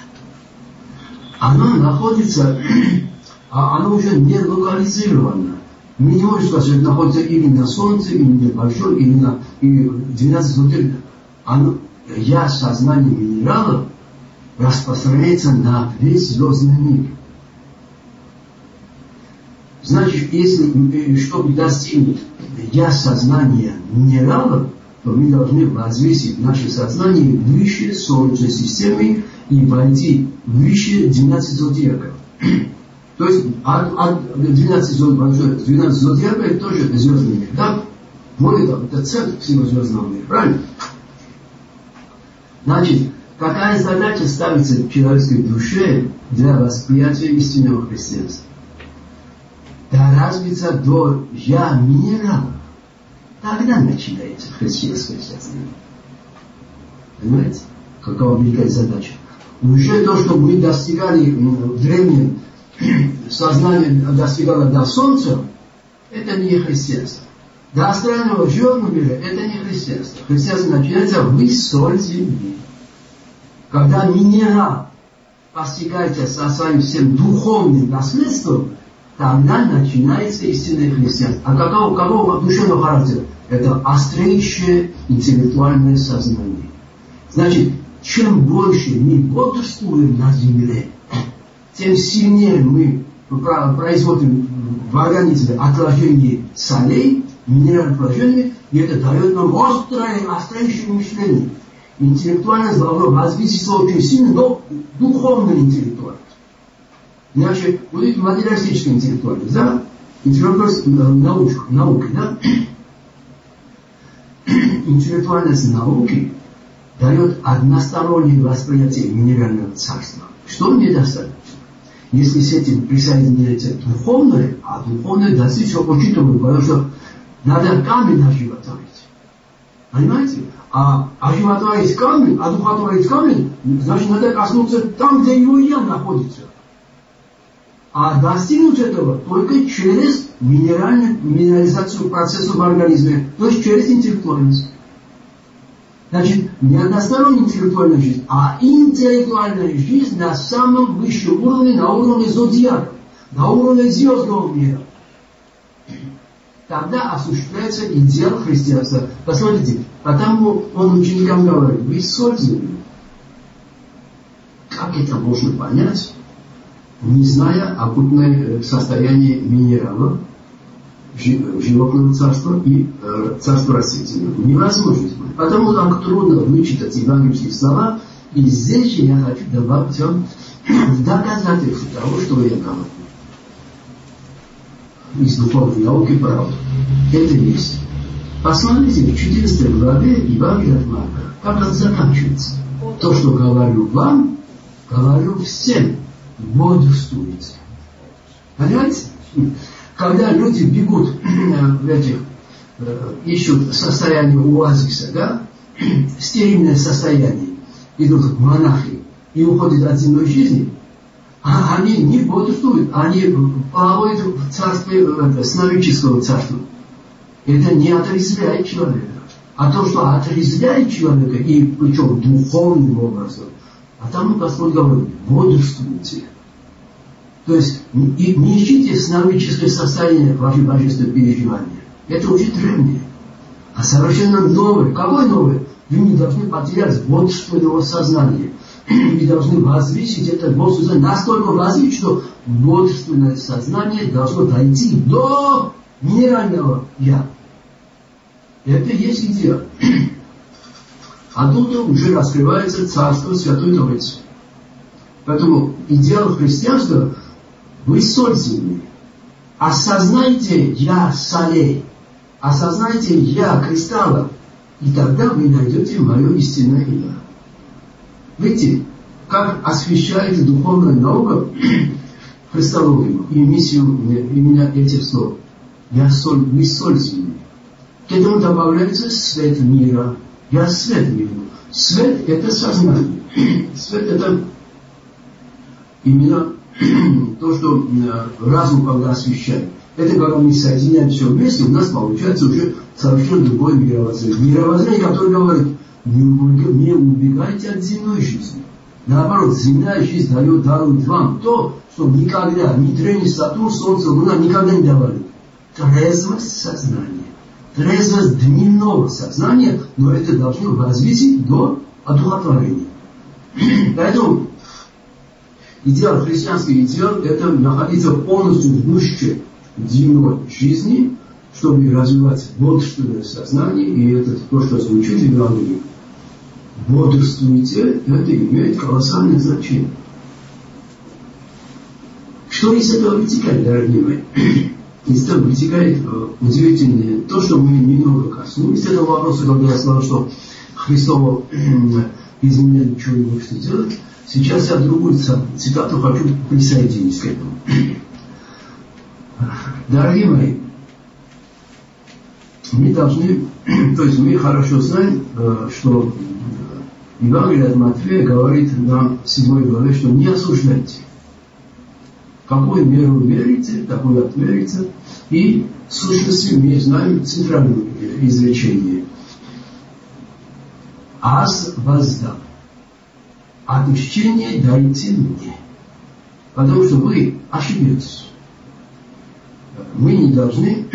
S1: Оно находится, а оно уже не локализировано. Мы не можем сказать, что это находится или на Солнце, или на Большой, или на двенадцать зодиаков. Оно, «я» сознание минералов распространяется на весь звездный мир. Значит, если, чтобы достигнуть «я» сознания минералов, то мы должны возвысить наше сознание выше Солнечной системы и войти выше двенадцати зодиаков. То есть от, от двенадцати зодиаков это тоже звездный мир. Да? Более того, это центр всего звездного мира. Правильно? Значит, какая задача ставится в человеческой душе для восприятия истинного христианства? Доразвиться до «я» минерала,
S3: Тогда начинается христианское сознание. Понимаете? Какова великая задача. Уже то, что мы достигали в древнем сознании, достигало до Солнца, это не христианство. До астрального животного мира это не христианство. Христианство начинается в соль земли. Когда минерал постигается со своим всем духовным наследством, тогда начинается истинное христианство. А какого, какого душевного характера? Это острейшее интеллектуальное сознание. Значит, чем больше мы бодрствуем на земле, тем сильнее мы производим в организме отложение солей, минеральных отложений, и это дает нам острое, острейшее мышление. Интеллектуальность должна развиться очень сильно, но духовная интеллектуальность. Иначе будет материалистическая интеллектуальность, да? Интеллектуальность науки, науки, да? Интеллектуальность науки дает одностороннее восприятие минерального царства. Что недостаточно? Если с этим присоединяется духовное, а духовное достаточно учитываем, потому что надо камень оживотворить. Понимаете? А оживотворить камень, а духотворить камень, значит, надо коснуться там, где его я находится. А достигнуть этого только через минерализацию процесса в организме, то есть через интеллектуальность. Значит, не односторонняя интеллектуальная жизнь, а интеллектуальная жизнь на самом высшем уровне, на уровне зодиака, на уровне звездного мира. Тогда осуществляется идеал христианства. Посмотрите, потому он ученикам говорит, вы соль земли. Как это можно понять, не зная оккультное состояние минерала, животного царства и э, царства растительного? Невозможно. Потому так трудно вычитать евангельские слова, и здесь же я хочу добавить вам доказательство того, что я говорю. Из духовной науки правда. Это есть. Посмотрите в четырнадцатой главе Евангелия от Марка, как это заканчивается. То, что говорю вам, говорю всем. Бодрствуйте. Понимаете? Когда люди бегут в этих, ищут состояние оазиса, да, стерильное состояние, идут монахи и уходят от земной жизни, а они не бодрствуют, они плавают в царстве, в сновидческого царства. Это не отрезвляет человека. А то, что отрезвляет человека, и причем духовным образом, а там Господь говорит, бодрствуйте. То есть не, не ищите сновидческое состояние вашей божественного переживания. Это очень древнее. А совершенно новое. Какое новое? Вы не должны потерять бодрственного сознания. Вы должны возвысить это бодрственное сознание. Настолько возвысить, что бодрственное сознание должно дойти до минерального я. Это и есть идея. Оттуда уже раскрывается Царство Святой Троицы. Поэтому идеал христианства — вы соль земли. Осознайте я солей. Осознайте я кристаллов. И тогда вы найдете мое истинное я. Видите, как освещает духовная наука христологию и миссию именно этих слов. Я соль, вы соль земли. К этому добавляется свет мира. Я свет мира. Свет — это сознание. Свет — это именно то, что разум когда освещает. Это когда мы соединяем все вместе, у нас получается уже совершенно другое мировоззрение. Мировоззрение, которое говорит, не убегайте от земной жизни. Наоборот, земная жизнь дает, дарует вам то, что никогда ни древний Сатурн, Солнце, Луна никогда не давали. Трезвость сознания. Трезвость дневного сознания, но это должно возвысить до одухотворения. Поэтому идеал, христианский идеал, это находиться полностью в гуще дневной жизни, чтобы развивать бодрственное сознание, и это то, что звучит в Евангелии. Бодрствуйте, это имеет колоссальное значение. Что из этого вытекает, дорогие мои? Из этого вытекает удивительное то, что мы немного коснулись этого вопроса, когда я сказал, что Христово без меня ничего не можете делать. Сейчас я другую цитату хочу присоединить к этому. Дорогие мои, мы должны, то есть мы хорошо знаем, что Евангелие от Матфея говорит нам в седьмой главе, что не осуждайте. Какую меру верите, такую отверите. И в сущности мы знаем центральное изречение. Аз воздам. Отмщение дайте мне. Потому что вы ошибетесь. Мы не должны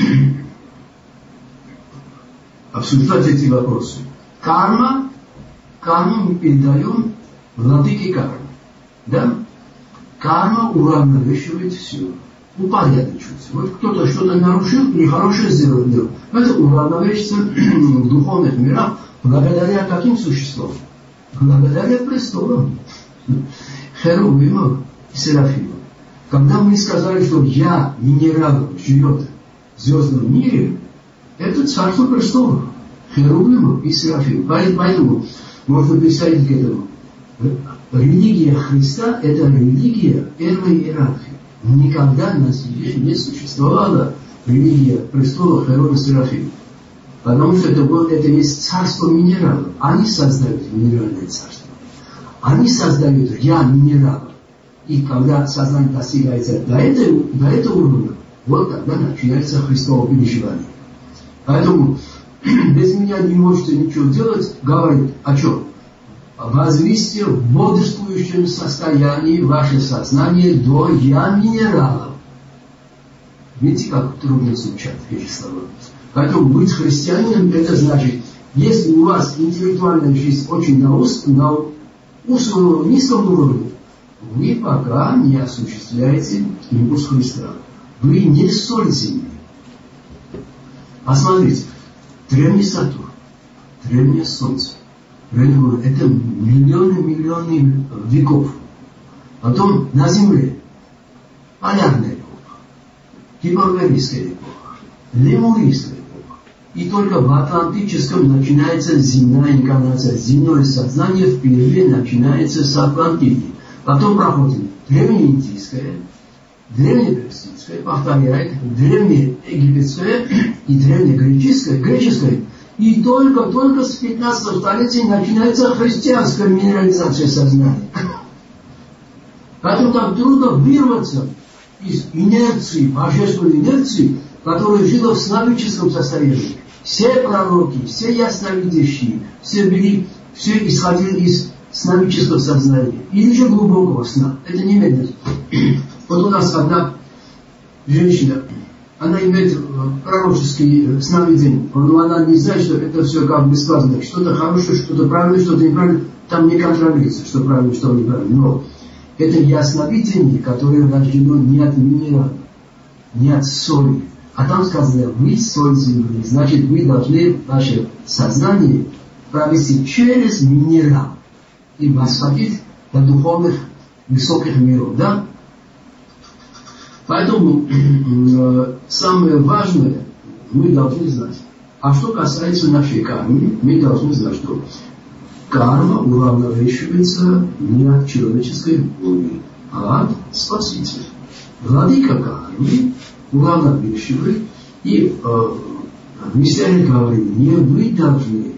S3: обсуждать эти вопросы. Карма, карму мы передаем владыке кармы. Да? Карма уравновешивает все, упорядочивается. Вот кто-то что-то нарушил или хорошее сделал. Это уравновешивается в духовных мирах благодаря каким существам? Благодаря престолам. Херувимам и Серафимам. Когда мы сказали, что я, минерал, живет в звездном мире, это царство престолов. Херувимов и Серафимов. Поэтому можно представить к этому. Религия Христа – это религия первой иерархии. Никогда на свете не существовала религия престолов Херувимов и Серафимов. Потому что это, это есть царство минералов. Они создают минеральное царство. Они создают я минералов. И когда сознание достигается до этого, до этого уровня, вот тогда начинается Христово переживание. Поэтому без меня не можете ничего делать, говорит о чем? Возвысьте в бодрствующем состоянии ваше сознание до я минералов. Видите, как трудно звучат эти слова. Поэтому быть христианином, это значит, если у вас интеллектуальная жизнь очень на, ус, на ус, низком уровне, вы пока не осуществляете импульс Христа. Вы не соль земли. Посмотрите, древний Сатурн, древнее Солнце, это миллионы-миллионы веков. Потом на Земле полярная эпоха, гиперборейская эпоха, лемурийская эпоха. И только в Атлантическом начинается земная инкарнация. Земное сознание впервые начинается с Атлантиды. Потом проходит древнеиндийское, древнеперсидское, повторяет, древнеегипетское и древнегреческое, греческое. И только-только с пятнадцатого столетия начинается христианская минерализация сознания. Поэтому так трудно вырваться из инерции, божественной инерции, которая жила в славическом состоянии. Все пророки, все ясновидящие, все, были, все исходили из сновидческого сознания или же глубокого сна. Это немедленно. Вот у нас одна женщина, она имеет пророческие сновидения, но она не знает, что это все как бы сказано. Что-то хорошее, что-то правильное, что-то неправильное. Там не контролируется, что правильно, что неправильно. Но это ясновидение, которое рождено не от минерала, не от соли. А там сказано, вы соль земли. Значит, вы должны ваше сознание провести через минерал и восходить до духовных высоких миров, да? Поэтому э, самое важное мы должны знать. А что касается нашей кармы, мы должны знать, что карма уравновешивается не от человеческой воли, а от Спасителя. Владыка кармы уравновешивает, и э, миссионер говорит, не вы должны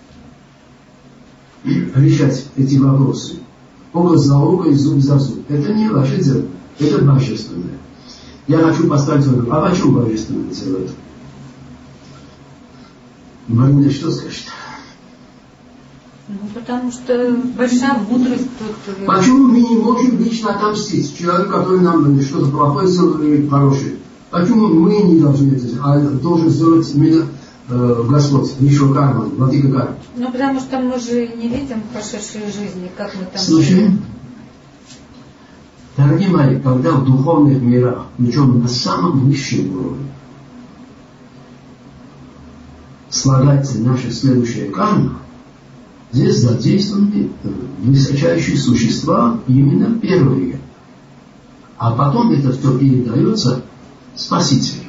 S3: решать эти вопросы. Око за око и зуб за зуб. Это не ваше дело. Это божественное. Я хочу поставить вопрос. А почему божественное дело это? Марина, что скажет?
S2: Ну, потому что большая мудрость тут.
S3: Почему мы не можем лично отомстить человеку, который нам что-то плохое сделал или хорошее? Почему мы не должны это сделать, а должен сделать именно э, Господь, Вишва Карма, Владыка Карма?
S2: Ну, потому что мы же не видим прошедшей жизни, как мы там...
S3: Слушай, дорогие мои, когда в духовных мирах, причем на самом высшем уровне, слагается наша следующая карма, здесь задействованы высочайшие существа, именно первые. А потом это все передается Спасителю.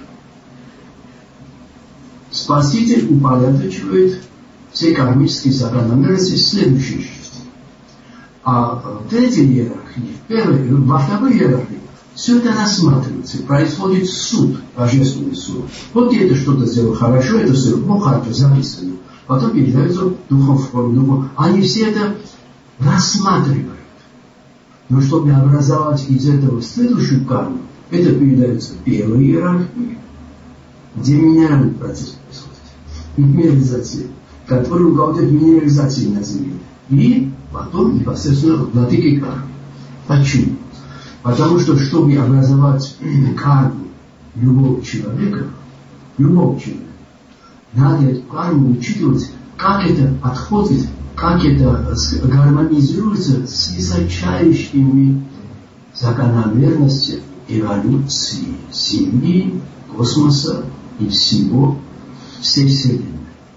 S3: Спаситель упорядочивает все кармические закономерности следующей жизни. А в третьей иерархии, в первой, во второй иерархии, Все это рассматривается, происходит суд, божественный суд. Вот ты это что-то сделал хорошо, это все в Бухарке записано. Потом передается духом в форме духом. Они все это рассматривают. Но чтобы образовать из этого следующую карму, это передается первой иерархии, где минеральный процесс происходит. Минерализация, который руководит минерализацией на земле. И потом непосредственно владыки кармы. Почему? Потому что, чтобы образовать карму любого человека, любого человека, надо эту карму учитывать, как это подходит, как это гармонизируется с высочайшими закономерностями эволюции Земли, космоса и всего, всей Вселенной.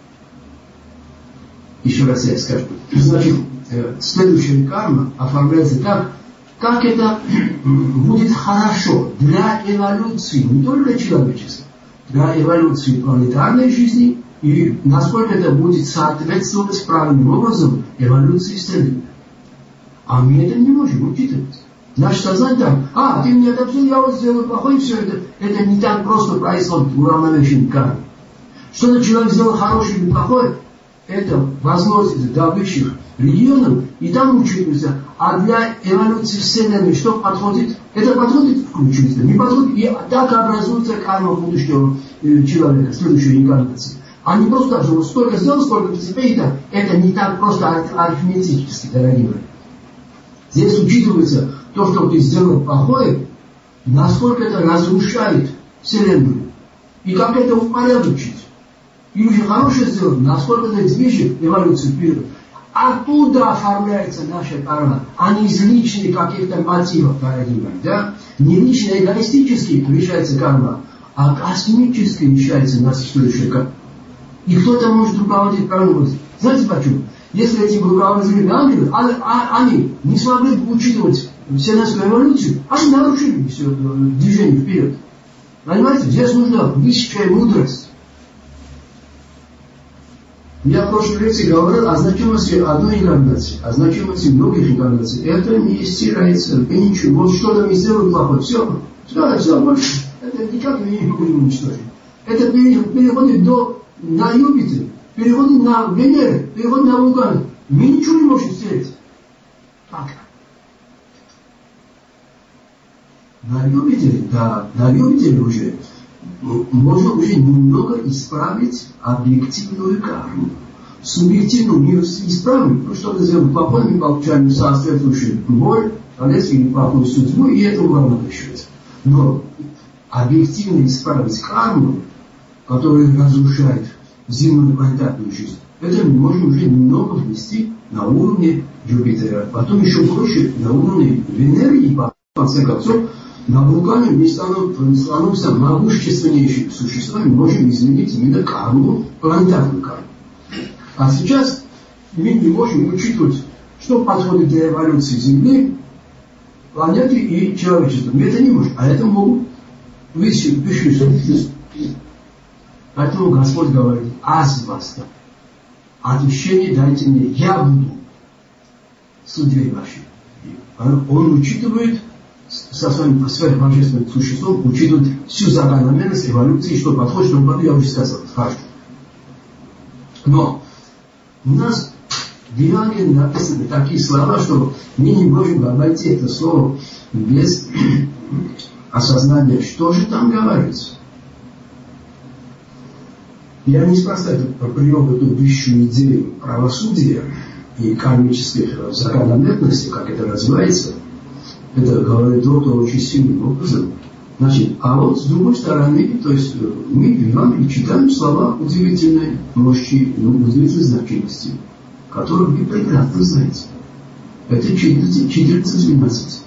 S3: Еще раз я скажу. Значит, следующая карма оформляется так, как это будет хорошо для эволюции, не только человеческой, для эволюции планетарной жизни, и насколько это будет соответствовать правильным образом эволюции Вселенной. А мы это не можем учитывать. Наше сознание там, а, ты мне это все, я вот сделаю плохое, все это, это не так просто происходит в уравновешенной карме. Что-то человек сделал хорошее или плохое, это возносится до высших регионов, и там учитывается. А для эволюции Вселенной что подходит? Это подходит включительно, не подходит, и так образуется карма будущего человека, следующей инкарнации. А не просто так, что вот столько сделал, сколько теперь это, это не так просто арифметически, дорогие мои. Здесь учитывается то, что ты сделал плохое, насколько это разрушает Вселенную, и как это упорядочить. И уже хорошее сделать, насколько это движет эволюцию вперед. Оттуда оформляется наша карма, а не из личных каких-то мотивов, дорогие мои, да? Не лично эгоистически решается карма, а космически решается наша следующая карма. И кто-то может руководить правильным. Знаете почему? Если эти руководители ангелы, а, они не смогли бы учитывать вселенскую эволюцию, они нарушили все движение вперед. Понимаете? Здесь нужна высшая мудрость. Я в прошлой лекции говорил о значимости одной инкарнации, о значимости многих инкарнаций. Это не стирается, и ничего. Вот что-то мы сделали плохое, все, все, все, больше. Это никак мы не будем уничтожить. Это переходит до, на Юпитер, переходит на Венеру, переходит на Вулкан. Мы ничего не можем стереть. Как? На Юпитере, да, на Юпитере уже можно уже немного исправить объективную карму. Субъективную не исправим, потому что это сделать плохое, мы получаем соответствующую боль, болезнь или плохую судьбу, и это уравновешивается. Но объективно исправить карму, которая разрушает земную планетарную жизнь, это мы можем уже немного внести на уровне Юпитера, потом еще проще на уровне Венеры, и в конце концов на вулкане мы становимся могущественнейшими существами, можем изменить именно карму, планетарную карму. А сейчас мы не можем учитывать, что подходит для эволюции Земли, планеты и человечества. Мы это не можем, а это могут высшие существа. Поэтому Господь говорит: аз вас, отвещение дайте мне, я буду судьей вашей. Он учитывает со своим, своим божественным существом, учитывает всю закономерность эволюции, что подходит, что подходит, я уже сказал, скажу. Но у нас в Евангелии написаны такие слова, что мы не можем обойти это слово без осознания, что же там говорится. Я неспроста привел эту высшую идею правосудия и кармических закономерностей, как это называется. Это говорит доктор очень сильным образом. Значит, а вот с другой стороны, то есть мы в Евангелии читаем слова удивительной мощи, ну, удивительной значимости, которые вы прекрасно знаете. Это четырнадцать двенадцать.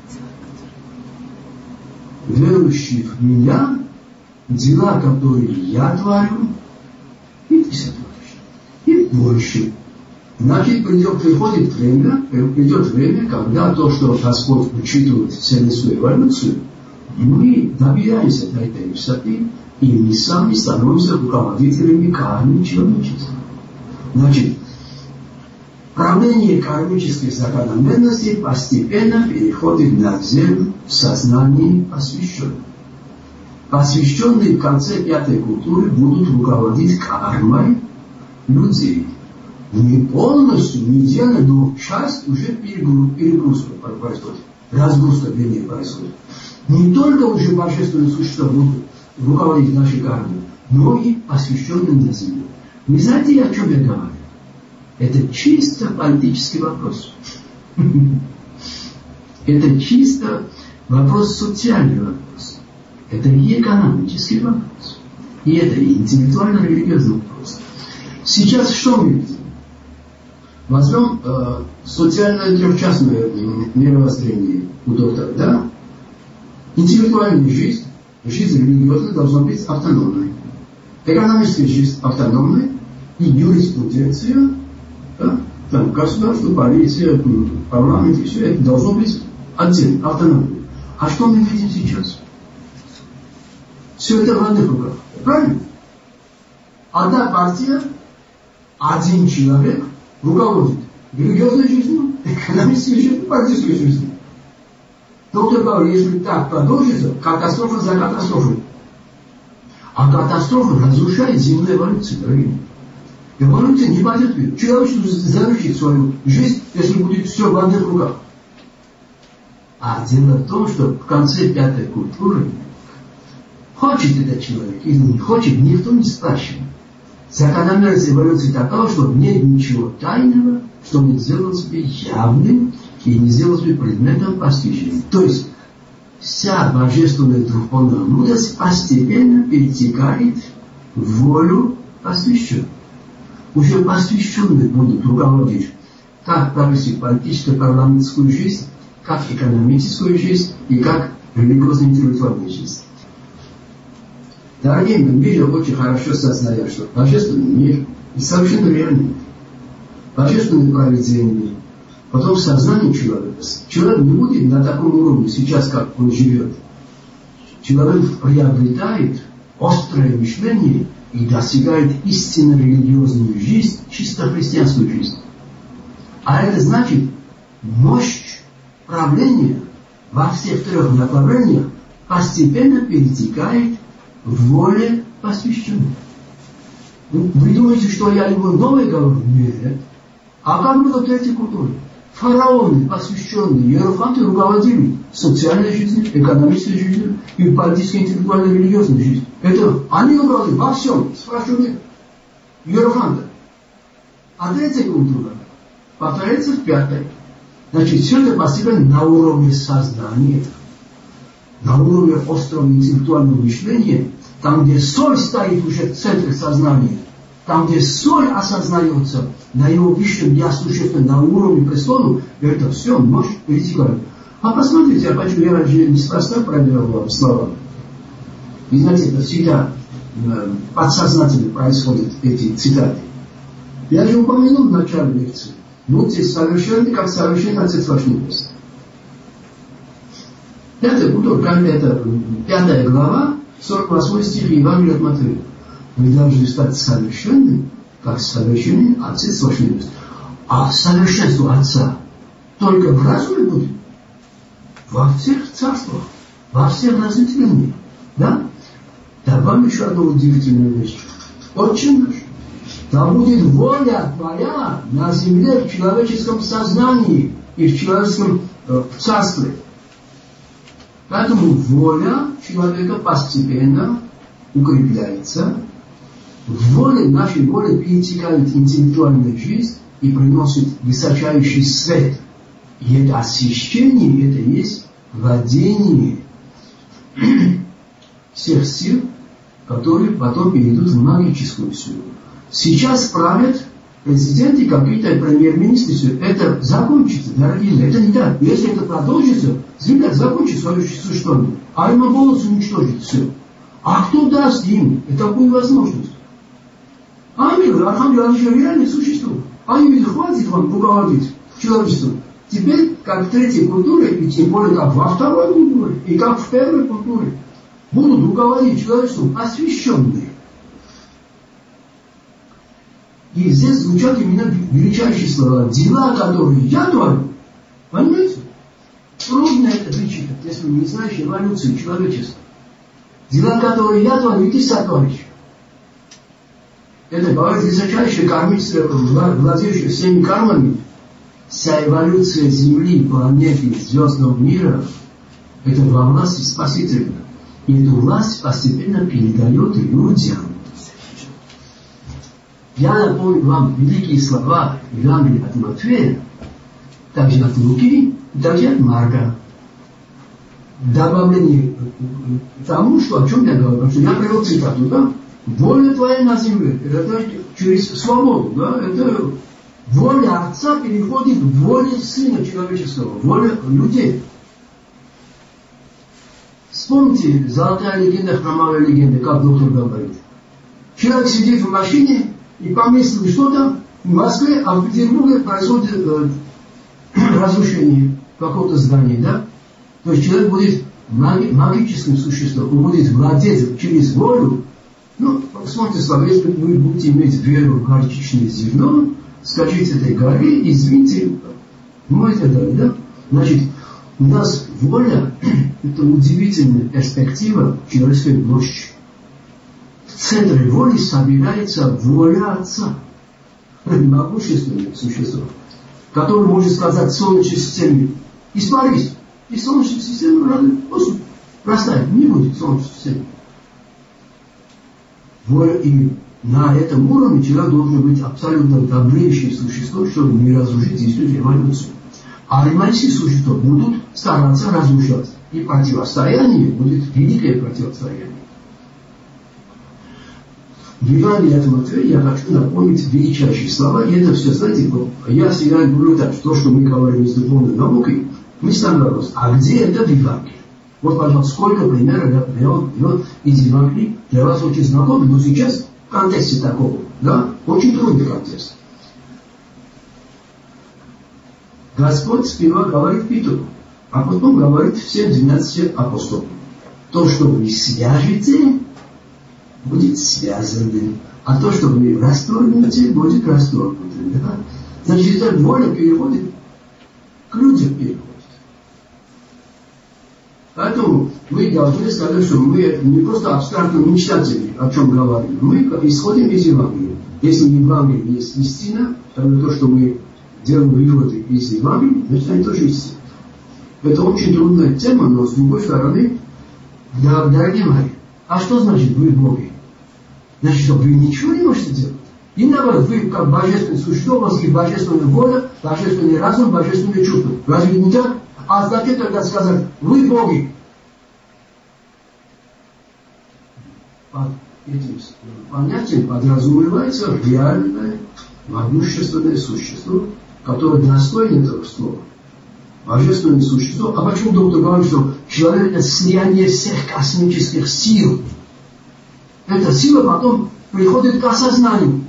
S3: Верующий в меня, дела, которые я творю, и ты сотворишь. И больше. Значит, придет, приходит время, придет время, когда то, что Господь учитывает вселенскую эволюцию, мы добираемся до этой высоты, и мы сами становимся руководителями кармы человечества. Значит, правление кармических закономерностей постепенно переходит на землю в сознании посвященных. Посвященные в конце пятой культуры будут руководить кармой людей. Не полностью, не идеально, но часть уже перегрузка происходит. Разгрузка, вернее, происходит. Не только уже божественные существа будут руководить нашей кармой, но и посвященные на земле. Вы знаете, о чем я говорю? Это чисто политический вопрос. Это чисто вопрос социальный вопрос. Это и экономический вопрос. И это и интеллектуально-религиозный вопрос. Сейчас что мы видим? Возьмем э, социальное трехчастное мировоззрение у доктора, да? Интеллектуальная жизнь, жизнь религиозная должна быть автономной. Экономическая жизнь автономной и юриспруденция, да? Там государство, полиция, парламент и все это должно быть отдельно, автономно. А что мы видим сейчас? Все это в одних руках. Правильно? Одна партия, один человек руководит религиозной жизнью, экономической жизнью, политической жизнью. Доктор говорит, если так продолжится, катастрофа за катастрофой. А катастрофа разрушает земную эволюцию, дорогие. Эволюция не пойдет вперед. Человечество завершит свою жизнь, если будет все в одних руках. А дело в том, что в конце пятой культуры, хочет этот человек или не хочет, никто не спрашивает. Закономерность эволюции такова, что нет ничего тайного, что не сделал себе явным и не сделал себе предметом постижения. То есть вся божественная духовная мудрость постепенно перетекает в волю посвященных. Уже посвященные будут руководить как провести политическо-парламентскую жизнь, как экономическую жизнь и как религиозно-интеллектуальную жизнь. Дорогие, мы мире очень хорошо сознаем, что божественный мир и совершенно реальный. Божественное провидение, потом сознание человека. Человек не будет на таком уровне сейчас, как он живет. Человек приобретает острое мышление и достигает истинно религиозную жизнь, чисто христианскую жизнь. А это значит, мощь правления во всех трех направлениях постепенно перетекает в воле посвященных. Вы думаете, что я ему новое говорю? Нет. А как было в третьей культуре? Фараоны, посвященные, иерофанты руководили социальной жизнью, экономической жизнью и политической, интеллектуальной, религиозной жизнью. Это они руководили во всем, спрашивали иерофанта. А третья культура повторяется в пятой. Значит, все это постепенно на уровне сознания, на уровне острого интеллектуального мышления, там, где соль стоит уже в центре сознания, там, где соль осознается на его высшем я существенно на уровне престола, это все мощь перетекает. А посмотрите, я почему я раньше неспроста проверил вам слова. И знаете, это всегда э, подсознательно происходят эти цитаты. Я же упомянул в начале лекции. Будьте совершенны, как совершенный Отец ваш Небесный. Пятая культура, это пятая глава, сорок восьмой стих Евангелия от Матфея. Вы должны стать совершенны, как совершенный Отец ваш Небесный. А совершенство Отца только в разуме будет? Во всех царствах, во всех разветвлениях. Да? Да вам еще одну удивительную вещь. Очень наш. Там будет воля твоя на земле, в человеческом сознании и в человеческом э, в царстве. Поэтому воля человека постепенно укрепляется. В воле, нашей воле перетекает интеллектуальная жизнь и приносит высочайший свет. И это освещение, это есть владение всех сил, которые потом перейдут в магическую силу. Сейчас правят президенты, какие-то премьер-министры, все это закончится, дорогие, это не так. Если это продолжится, земля закончит свое существование, а им полностью уничтожит все. А кто даст им такую возможность? Они говорят, архангелы, они же реально существуют. Они говорят, хватит вам руководить человечеством. Теперь, как в третьей культуре, и тем более как во второй культуре, и как в первой культуре, будут руководить человечеством освященные. И здесь звучат именно величайшие слова. Дела, которые я творю. Понимаете? Трудно это вычитать, если вы не знаете эволюцию человечества. Дела, которые я творю, и ты сотворишь. Это говорит высочайший кормец, владеющий всеми кармами. Вся эволюция Земли, планеты, звездного мира – это во власти Спасителя. И эту власть постепенно передает людям. Я напомню вам великие слова Евангелия от Матфея, также от Луки, также от Марка. Добавление к тому, что, о чем я говорю, потому что я привел цитату, да? Воля твоя на земле, это через свободу, да? Это воля Отца переходит в волю Сына Человеческого, воля людей. Вспомните золотая легенда, хромовая легенда, как доктор говорит. Человек сидит в машине и помыслил что-то в Москве, а в Петербурге происходит э, разрушение какого-то здания, да? То есть человек будет маги, магическим существом, он будет владеть через волю. Ну, посмотрите слова, если вы будете иметь веру в горчичное зерно, скажите этой горе, извините, ну это да, да? Значит, у нас воля – это удивительная перспектива человеческой мощи. В центре воли собирается воля Отца, могущественное существо, которое может сказать Солнечной системе «Испарись!» И Солнечная система просто растает, не будет Солнечной системы. Воля и на этом уровне человек должен быть абсолютно давлеющим существом, чтобы не разрушить действительно эволюцию. А анимальские существа будут стараться разрушать. И противостояние будет великое противостояние. В Евангелии от Матфея я хочу напомнить величайшие слова. И это все, знаете, я всегда говорю так, что, что мы говорим с духовной наукой, мы ставим вопрос, а где это в Евангелии? Вот, пожалуйста, сколько примеров я привел из Евангелия для вас очень знакомы, но сейчас в контексте такого, да, очень трудный контекст. Господь сперва говорит Петру, а потом говорит всем двенадцати апостолам. То, что вы свяжете, будет связано. А то, что вы расторгнете, будет расторгнуто. Да? Значит, эта воля переходит к людям переходит. Поэтому мы должны сказать, что мы не просто абстрактные мечтатели, о чем говорим. Мы исходим из Евангелия. Если в Евангелии есть истина, то то, что мы делаем выводы из Евангелия, значит, они тоже истина. Это очень трудная тема, но с другой стороны, да, дорогие мои, а что значит вы Боги? Значит, что вы ничего не можете делать. И наоборот, вы как божественное существо, у вас есть божественная воля, божественный разум, божественное чувство. Разве не так? А зачем тогда сказать, вы Боги? Под этим понятием подразумевается реальное, могущественное существо, которое достойно этого слова. Божественное существо. А почему доктор говорит, что человек это слияние всех космических сил? Эта сила потом приходит к осознанию.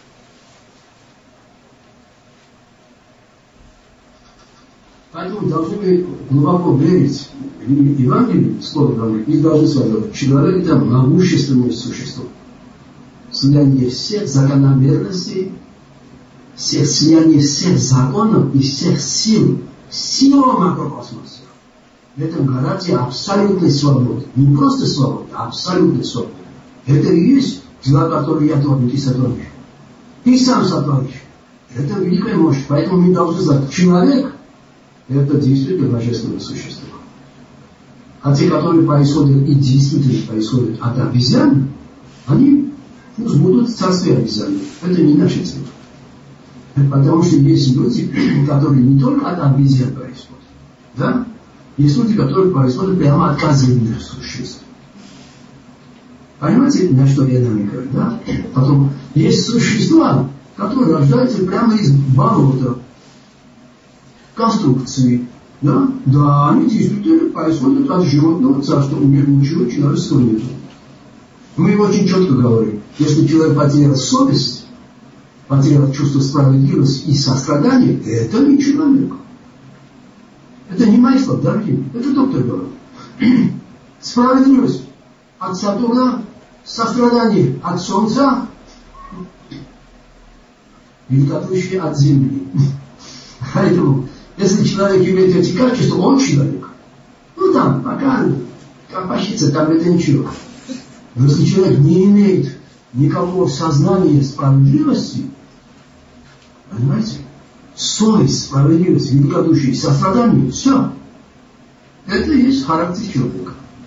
S3: Поэтому должны мы глубоко верить в Евангелие, слово говорит, и должны сказать, человек это могущественное существо. Слияние всех закономерностей, всех слияние всех законов и всех сил, сила макрокосмоса. В этом гарантия абсолютной свободы. Не просто свободы, а абсолютной свободы. Это и есть дела, которые я творю, ты сотворишь. Ты сам сотворишь. Это великая мощь. Поэтому мы должны знать, человек это действительно божественное существо. А те, которые происходят и действительно происходят от обезьян, они пусть будут в царстве обезьян. Это не наша цель. Потому что есть люди, которые не только от обезьян происходят. Да? Есть люди, которые происходят прямо от козырных существ. Понимаете, на что я намекаю? Да? Потом есть существа, которые рождаются прямо из болота. Конструкции, да, да, они действительно происходят от животного царства, у них ничего человеческого нет. Мы очень четко говорим, если человек потерял совесть, потерял чувство справедливости и сострадания, это не человек. Это не мои слова, дорогие, это доктор говорит. Справедливость от Сатурна, сострадание от Солнца, великодушие от земли. Поэтому, если человек имеет эти качества, он человек. Ну там, пока копащится, там это ничего. Но если человек не имеет никакого сознания справедливости, понимаете, совесть, справедливость, великодушие, сострадание, все. Это и есть характер человека.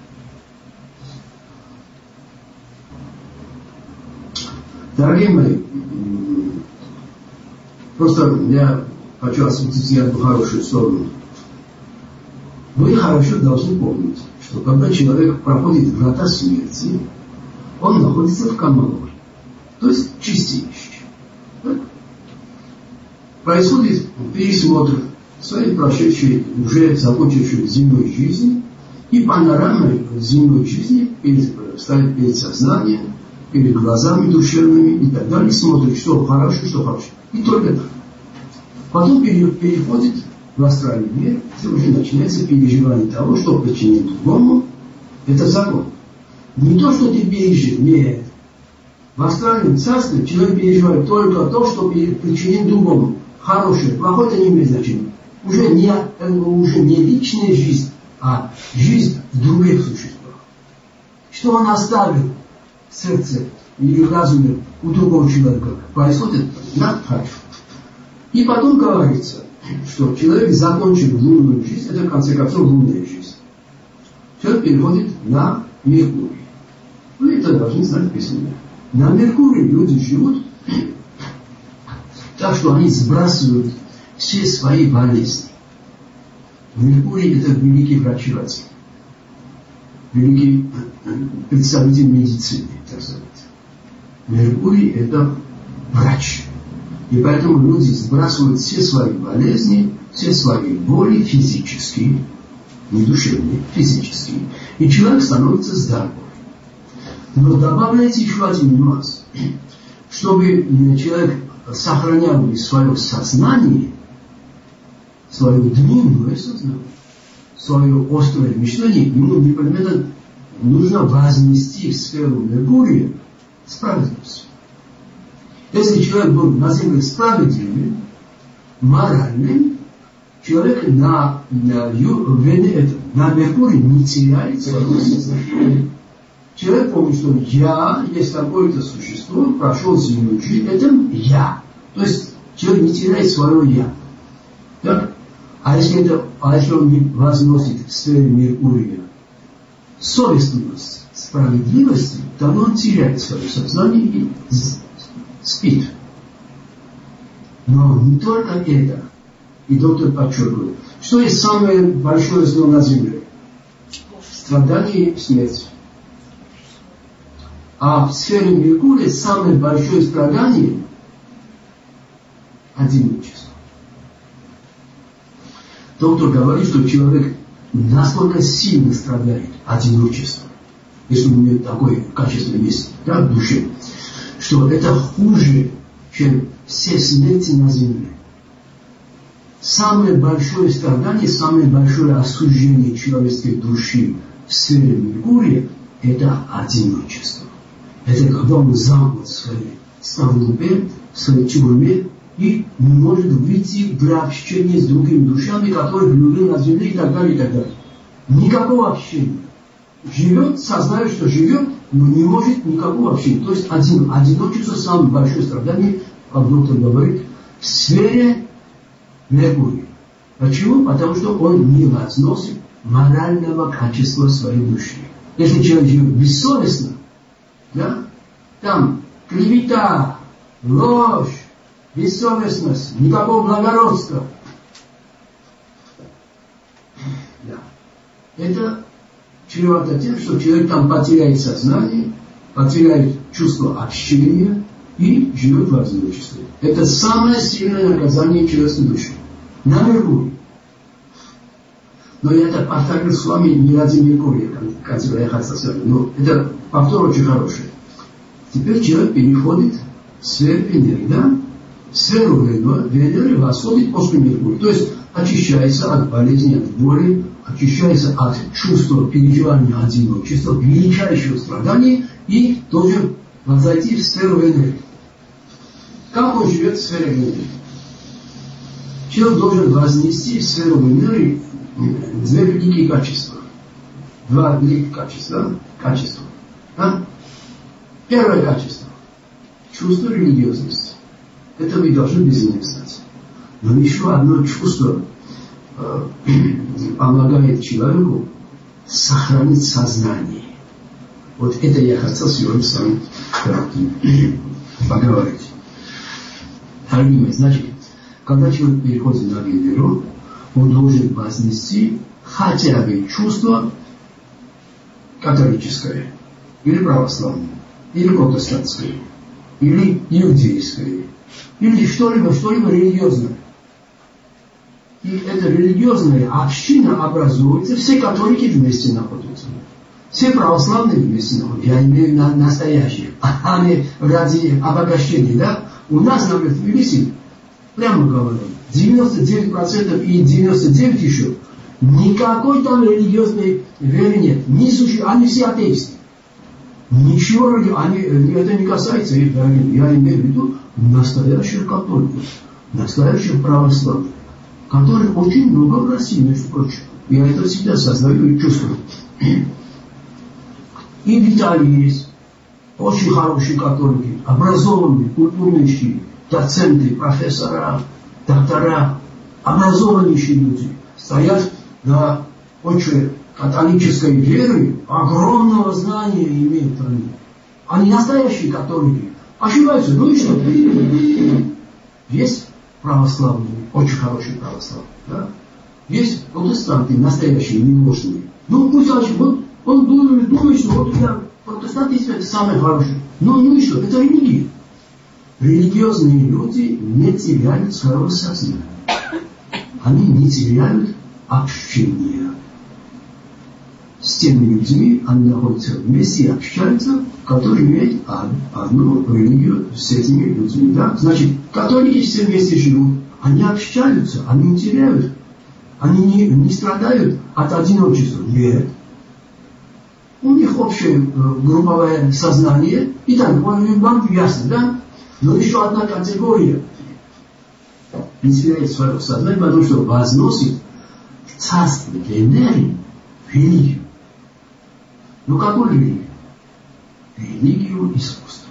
S3: Дорогие мои, просто я хочу осветить одну хорошую сторону. Вы хорошо должны помнить, что когда человек проходит врата смерти, он находится в камалоре, то есть чистилище. Так? Происходит пересмотр своей прошедшей, уже закончившей земной жизни, и панорама земной жизни перед, ставит перед сознанием, перед глазами душевными и так далее, смотрит, что хорошо, что хорошо. И только так. Потом переходит в астральный мир, где уже начинается переживание того, что подчинено другому, это закон. Не то, что ты пережил, нет. В астральном царстве человек переживает только то, что подчинен другому. Хорошее, плохое, это не имеет значения. Уже не, уже не личная жизнь, а жизнь в других существах. Что он оставил в сердце или в разуме у другого человека, происходит на хорошо. И потом говорится, что человек закончил лунную жизнь, это в конце концов лунная жизнь. Человек переходит на Меркурий. Вы это должны знать письменно. На Меркурии люди живут так, что они сбрасывают все свои болезни. Меркурий — это великий врач-врач, великий представитель медицины, так сказать. Меркурий — это врач. И поэтому люди сбрасывают все свои болезни, все свои боли физические, не душевные, физические. И человек становится здоровым. Но добавляйте еще один нюанс. Чтобы человек сохранял свое сознание, свое длинное сознание, свое острое мышление, ему непременно нужно вознести в сферу Меркурия справедливость. Если человек был на земле справедливым, моральным, человек на, на, на, на Меркурии не теряет свое сознание. Человек помнит, что я есть такое-то существо, прошел земную жизнь, это я. То есть человек не теряет свое я. Так? А если, это, а если он не возносит в сфере Меркурия совестливость, справедливость, то он теряет свое сознание и спит. Но не только это. И доктор подчеркивает, что есть самое большое зло на земле? Страдание и смерть. А в сфере Меркурия самое большое страдание – одиночество. Доктор говорит, что человек настолько сильно страдает одиночеством, если у него такое качество есть, да, в душе, что это хуже, чем все смерти на земле. Самое большое страдание, самое большое осуждение человеческой души в сфере Меркурия – это одиночество. Это когда он замкнут в своей скорлупе, в своей тюрьме и не может выйти для общения с другими душами, которые влюблены на земле и так далее, и так далее. Никакого общения. Живет, сознает, что живет, но не может никакого общения. То есть один, одиночество – самое большое страдание, как доктор говорит, в сфере Меркурия. Почему? Потому что он не возносит морального качества своей души. Если человек живет бессовестно, да, там клевета, ложь, бессовестность, никакого благородства. Да. Это чревато тем, что человек там потеряет сознание, потеряет чувство общения и живет в одиночестве. Это самое сильное наказание человеческой души. На Меркурии. Но я это повторил с вами не ради Меркурия, как я хотел сказать. Но это повтор очень хороший. Теперь человек переходит в сферу Венеры, да? В сферу Венеры восходит после Меркурия. То есть очищается от болезни, от боли, очищается от чувства переживания одиночества, величайшего страдания и тоже возойти в сферу Венеры. Как он живет в сфере Венеры? Человек должен вознести в сферу Венеры две великие качества. Два великих качества. Качества. Да? Первое качество. Чувство религиозности. Это вы должны без них знать. Но еще одно чувство э, помогает человеку сохранить сознание. Вот это я хотел сегодня с вами поговорить. Дорогие мои, значит, когда человек переходит на Венеру, он должен вознести хотя бы чувство католическое, или православное, или протестантское, или иудейское, или что-либо, что-либо религиозное. И эта религиозная община образуется, все католики вместе находятся. Все православные вместе находятся. Я имею на настоящие, а не ради обогащения. Да? У нас, например, в Тбилиси, прямо говорю, девяносто девять процентов и девяносто девять процентов еще никакой там религиозной веры нет. Не существует, они все атеисты. Ничего, они, это не касается их, я имею в виду настоящих католиков, настоящих православных, которых очень много в России, между прочим. Я это всегда сознаю и чувствую. И в Италии есть очень хорошие католики, образованные, культурнейшие, доценты, профессора, доктора, образованнейшие люди, стоят на почве католической веры, огромного знания имеют они. Они настоящие католики. Ошибаются, ну и что? Есть православные, очень хорошие православные. Да? Есть протестанты, настоящие, немощные. Ну пусть он, он думает, думает, что вот я протестантизм это самое хорошее. Ну, ну и что? Это религия. Религиозные люди не теряют своего сознания. Они не теряют общения. С теми людьми они находятся вместе и общаются, которые имеют одну религию с этими людьми. Да? Значит, католики все вместе живут, они общаются, они не теряют, они не, не страдают от одиночества. Нет. У них общее э, групповое сознание. Итак, вам ясно, да? Но еще одна категория не теряет своего сознания, потому что возносит в царство Венеры религию. Ну какую религию? Религию искусства.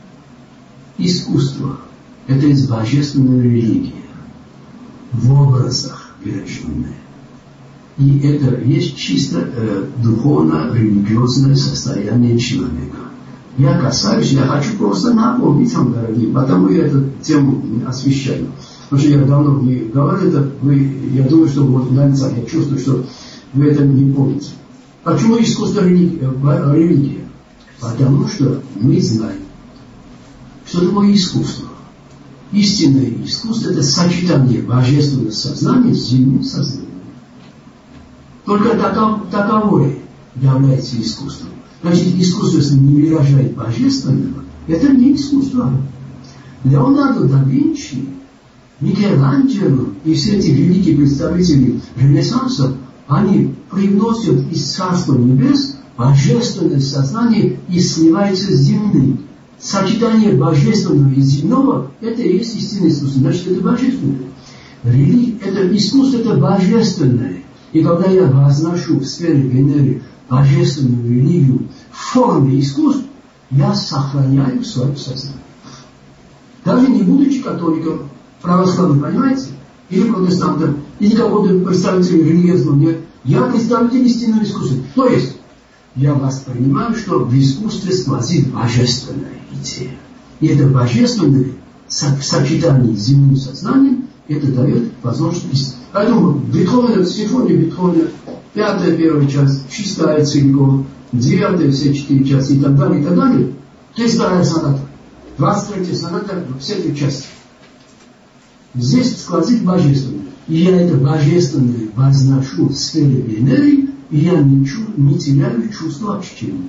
S3: Искусство – это из божественной религии, в образах выраженная. И это есть чисто э, духовно-религиозное состояние человека. Я касаюсь, я хочу просто напомнить вам, дорогие, потому я эту тему освещаю. Потому что я давно не говорю это, вы, я думаю, что вот на лицах я чувствую, что вы это не помните. Почему искусство религия? религия? Потому что мы знаем, что такое искусство. Истинное искусство – это сочетание божественного сознания с земным сознанием. Только таков, таковое является искусством. Значит, искусство, если не выражает божественного, это не искусство. Леонардо да Винчи, Микеланджело и все эти великие представители Ренессанса, они привносят из Царства Небес божественное сознание и сливаются с земным. Сочетание божественного и земного – это и есть истинное искусство. Значит, это божественное. Религия, это искусство, это божественное. И когда я возношу в сфере Венеры божественную религию в форме искусств, я сохраняю свое сознание. Даже не будучи католиком, православным, понимаете? Или протестантом, или какого-то представителя религиозного, нет. Я представитель истинного искусства. То есть, я воспринимаю, что в искусстве сквозит божественная идея. И это божественное в сочетании с земным сознанием, это дает возможность. Поэтому Бетховен, симфония Бетховена, пятая первая часть, шестая целиком, девятая все четыре части и так далее, и так далее. тридцать вторая соната, двадцать третья соната, все три части. Здесь сквозит божественное. И я это божественное возношу в сфере Венеры, и я не, чу, не теряю чувство общения.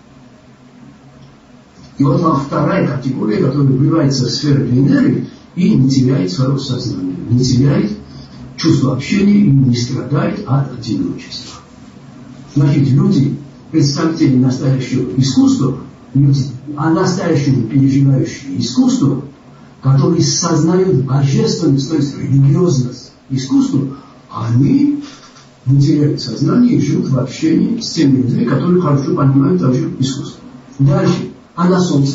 S3: И вот вам вторая категория, которая вливается в сферу Венеры и не теряет своего сознания, не теряет чувство общения и не страдает от одиночества. Значит, люди, представители настоящего искусства, люди, а настоящего переживающие искусство, которые сознают божественность, то есть религиозность, искусство, они не теряют сознание и живут в общении с теми людьми, которые хорошо понимают также искусство. Дальше. А на солнце?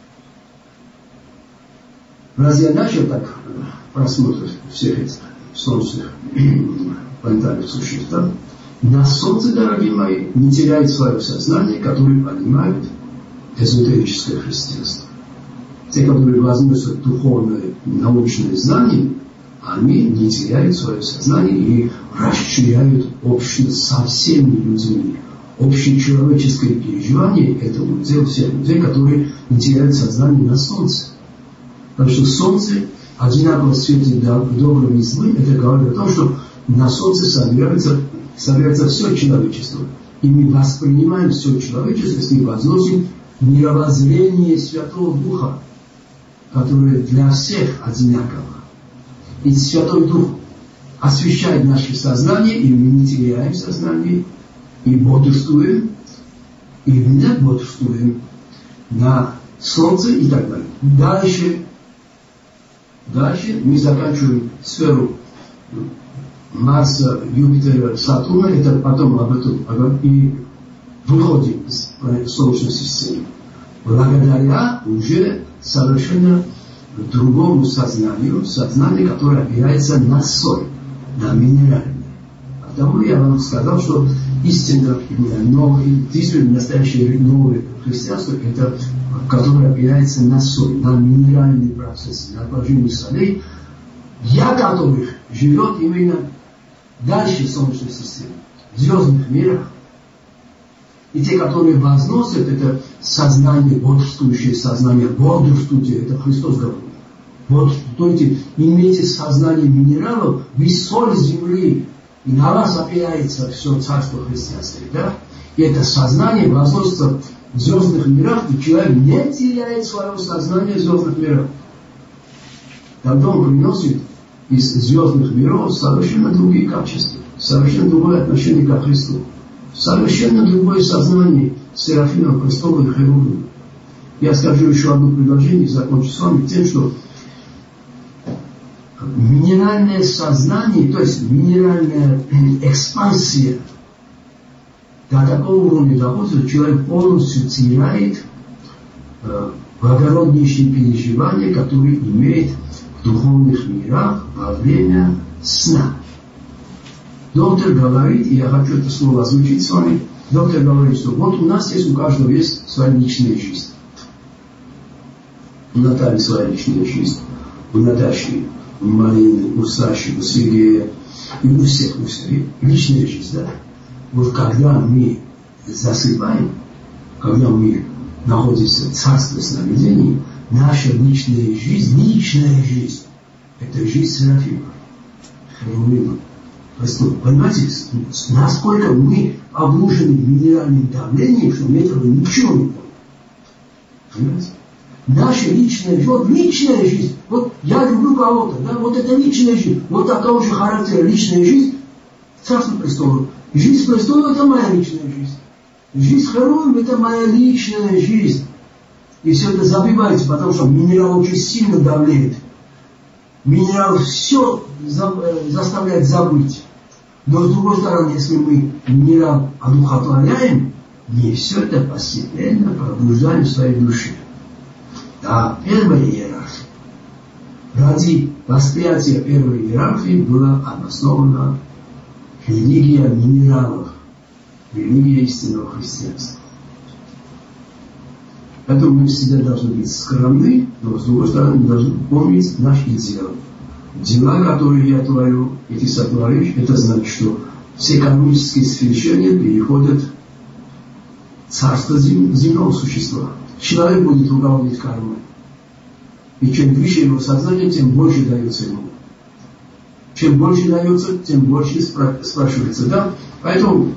S3: Разве я начал так просмотр всех этих солнечных планетарных существ? Да? На солнце, дорогие мои, не теряет свое сознание, которые понимают эзотерическое христианство. Те, которые возносят духовное научное знание, они не теряют свое сознание и расширяют общность со всеми людьми. Общечеловеческое переживание – это удел всех людей, которые не теряют сознание на солнце. Потому что солнце одинаково светит доброго и злым. Это говорит о том, что на солнце собирается, собирается все человечество. И мы воспринимаем все человечество, если возносим мировоззрение Святого Духа, которое для всех одинаково. И Святой Дух освещает наше сознание, и мы не теряем сознание, и бодрствуем, и не бодрствуем на солнце и так далее. Дальше, дальше мы заканчиваем сферу Марса, Юпитера, Сатурна, это потом об этом и выходим из Солнечной системы. Благодаря уже совершенно другому сознанию, сознанию, которое опирается на соль, на минеральное. Потому я вам сказал, что истинно новое, действительно настоящее новое христианство, это которое опирается на соль, на минеральные процессы, на положение солей, я которых живет именно дальше Солнечной системы, в звездных мирах. И те, которые возносят это сознание, бодрствующее сознание, бодрствуйте, это Христос говорит. Бодрствуйте, имейте сознание минералов, вы соль земли, и на вас опирается все царство христианское. Да? И это сознание возносится в звездных мирах, и человек не теряет своего сознания в звездных мирах. Тогда он приносит из звездных миров совершенно другие качества, совершенно другое отношение к Христу. Совершенно другое сознание Серафимов, Престола и Херувима. Я скажу еще одно предложение и закончу с вами тем, что минеральное сознание, то есть минеральная экспансия до такого уровня доходит, что человек полностью теряет э, благороднейшие переживания, которые имеет в духовных мирах во время сна. Доктор говорит, и я хочу это слово озвучить с вами, доктор говорит, что вот у нас есть, у каждого есть своя личная жизнь. У Натальи своя личная жизнь, у Наташи, у Марины, у Саши, у Сергея, и у всех, у всех. Личная жизнь, да? Вот когда мы засыпаем, когда мы находимся в царстве сновидений, наша личная жизнь, личная жизнь, это жизнь Серафима, Херувима. Понимаете, насколько мы обрушены минеральным давлением, что мы этого ничего не понимаем. Понимаете? Наша личная жизнь, вот личная жизнь, вот я люблю кого-то, да, вот это личная жизнь, вот такого же характера личная жизнь, Царство Престола. Жизнь Престола – это моя личная жизнь. Жизнь Херувим – это моя личная жизнь. И все это забивается, потому что минерал очень сильно давлеет. Минерал все заставляет забыть. Но с другой стороны, если мы минерал одухотворяем, мы все это постепенно пробуждаем в своей душе. Да, первая иерархия. Ради восприятия первой иерархии была обоснована религия минералов, религия истинного христианства. Поэтому мы всегда должны быть скромны, но с другой стороны мы должны помнить наш идеал. Дела, которые я творю, и ты сотворишь, это значит, что все кармические свершения переходят в царство зем, земного существа. Человек будет руководить кармой. И чем выше его сознание, тем больше дается ему. Чем больше дается, тем больше спра- спрашивается. Да? Поэтому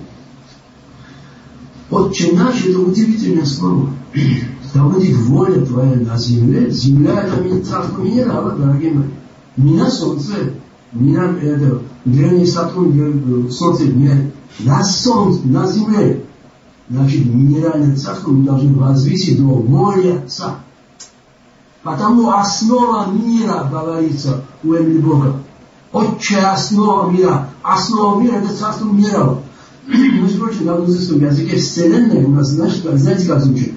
S3: «Отче наш» – это удивительное слово. Да будет воля твоя на земле. Земля – это царство минерала, дорогие мои. Не на солнце, не на это, древний Сатурн, солнце, не на солнце, на земле. Значит, минеральное царство мы должны возвысить до воли Отца. Потому основа мира, говорится у Эмили Бога. Отчая основа мира. Основа мира – это царство мира. Между прочим, на русском языке вселенная у нас, значит, знаете, как звучит?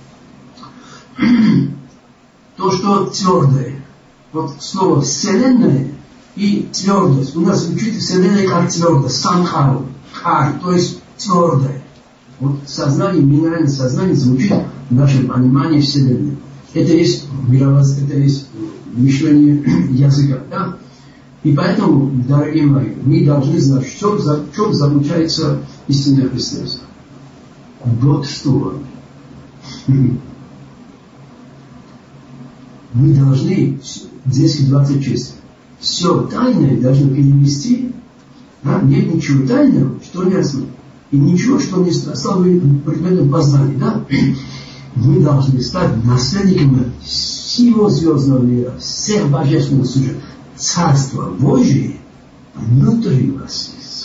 S3: То, что твердое. Вот слово вселенная и твердость. У нас звучит вселенная как твердость. Санхар, хар, то есть твердое. Вот сознание, минеральное сознание звучит в нашем понимании вселенной. Это есть мировоззрение, это есть мышление языка, да? И поэтому, дорогие мои, мы должны знать, в чем, в чем заключается истинное христианство. Богство. Мы должны, десять двадцать шесть, все тайное должны перевести, да? Нет ничего тайного, что не основано. И ничего, что не стало предметом познания, да? Мы должны стать наследниками всего звездного мира, всех божественных существ. Царство Божие внутри вас есть.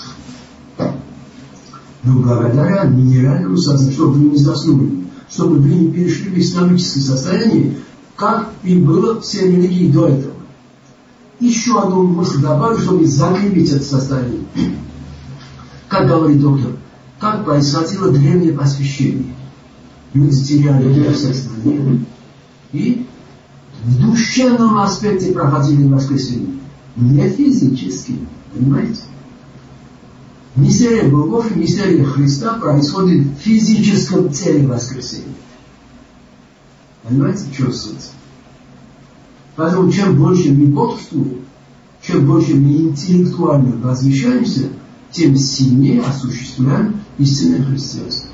S3: Но благодаря минеральному сознанию, чтобы вы не заснули, чтобы вы не перешли в исламическое состояние, как и было все религии до этого. Еще одну мысль добавлю, чтобы закрепить это состояние. Как говорит доктор, как происходило древнее посвящение. Люди теряли сознание. И в душевном аспекте проходили воскресенье. Не физически. Понимаете? Мистерия богов и мистерия Христа происходит в физическом теле воскресенья. Понимаете, что суть? Поэтому чем больше мы бодрствуем, чем больше мы интеллектуально возвещаемся, тем сильнее осуществляем истинное христианство.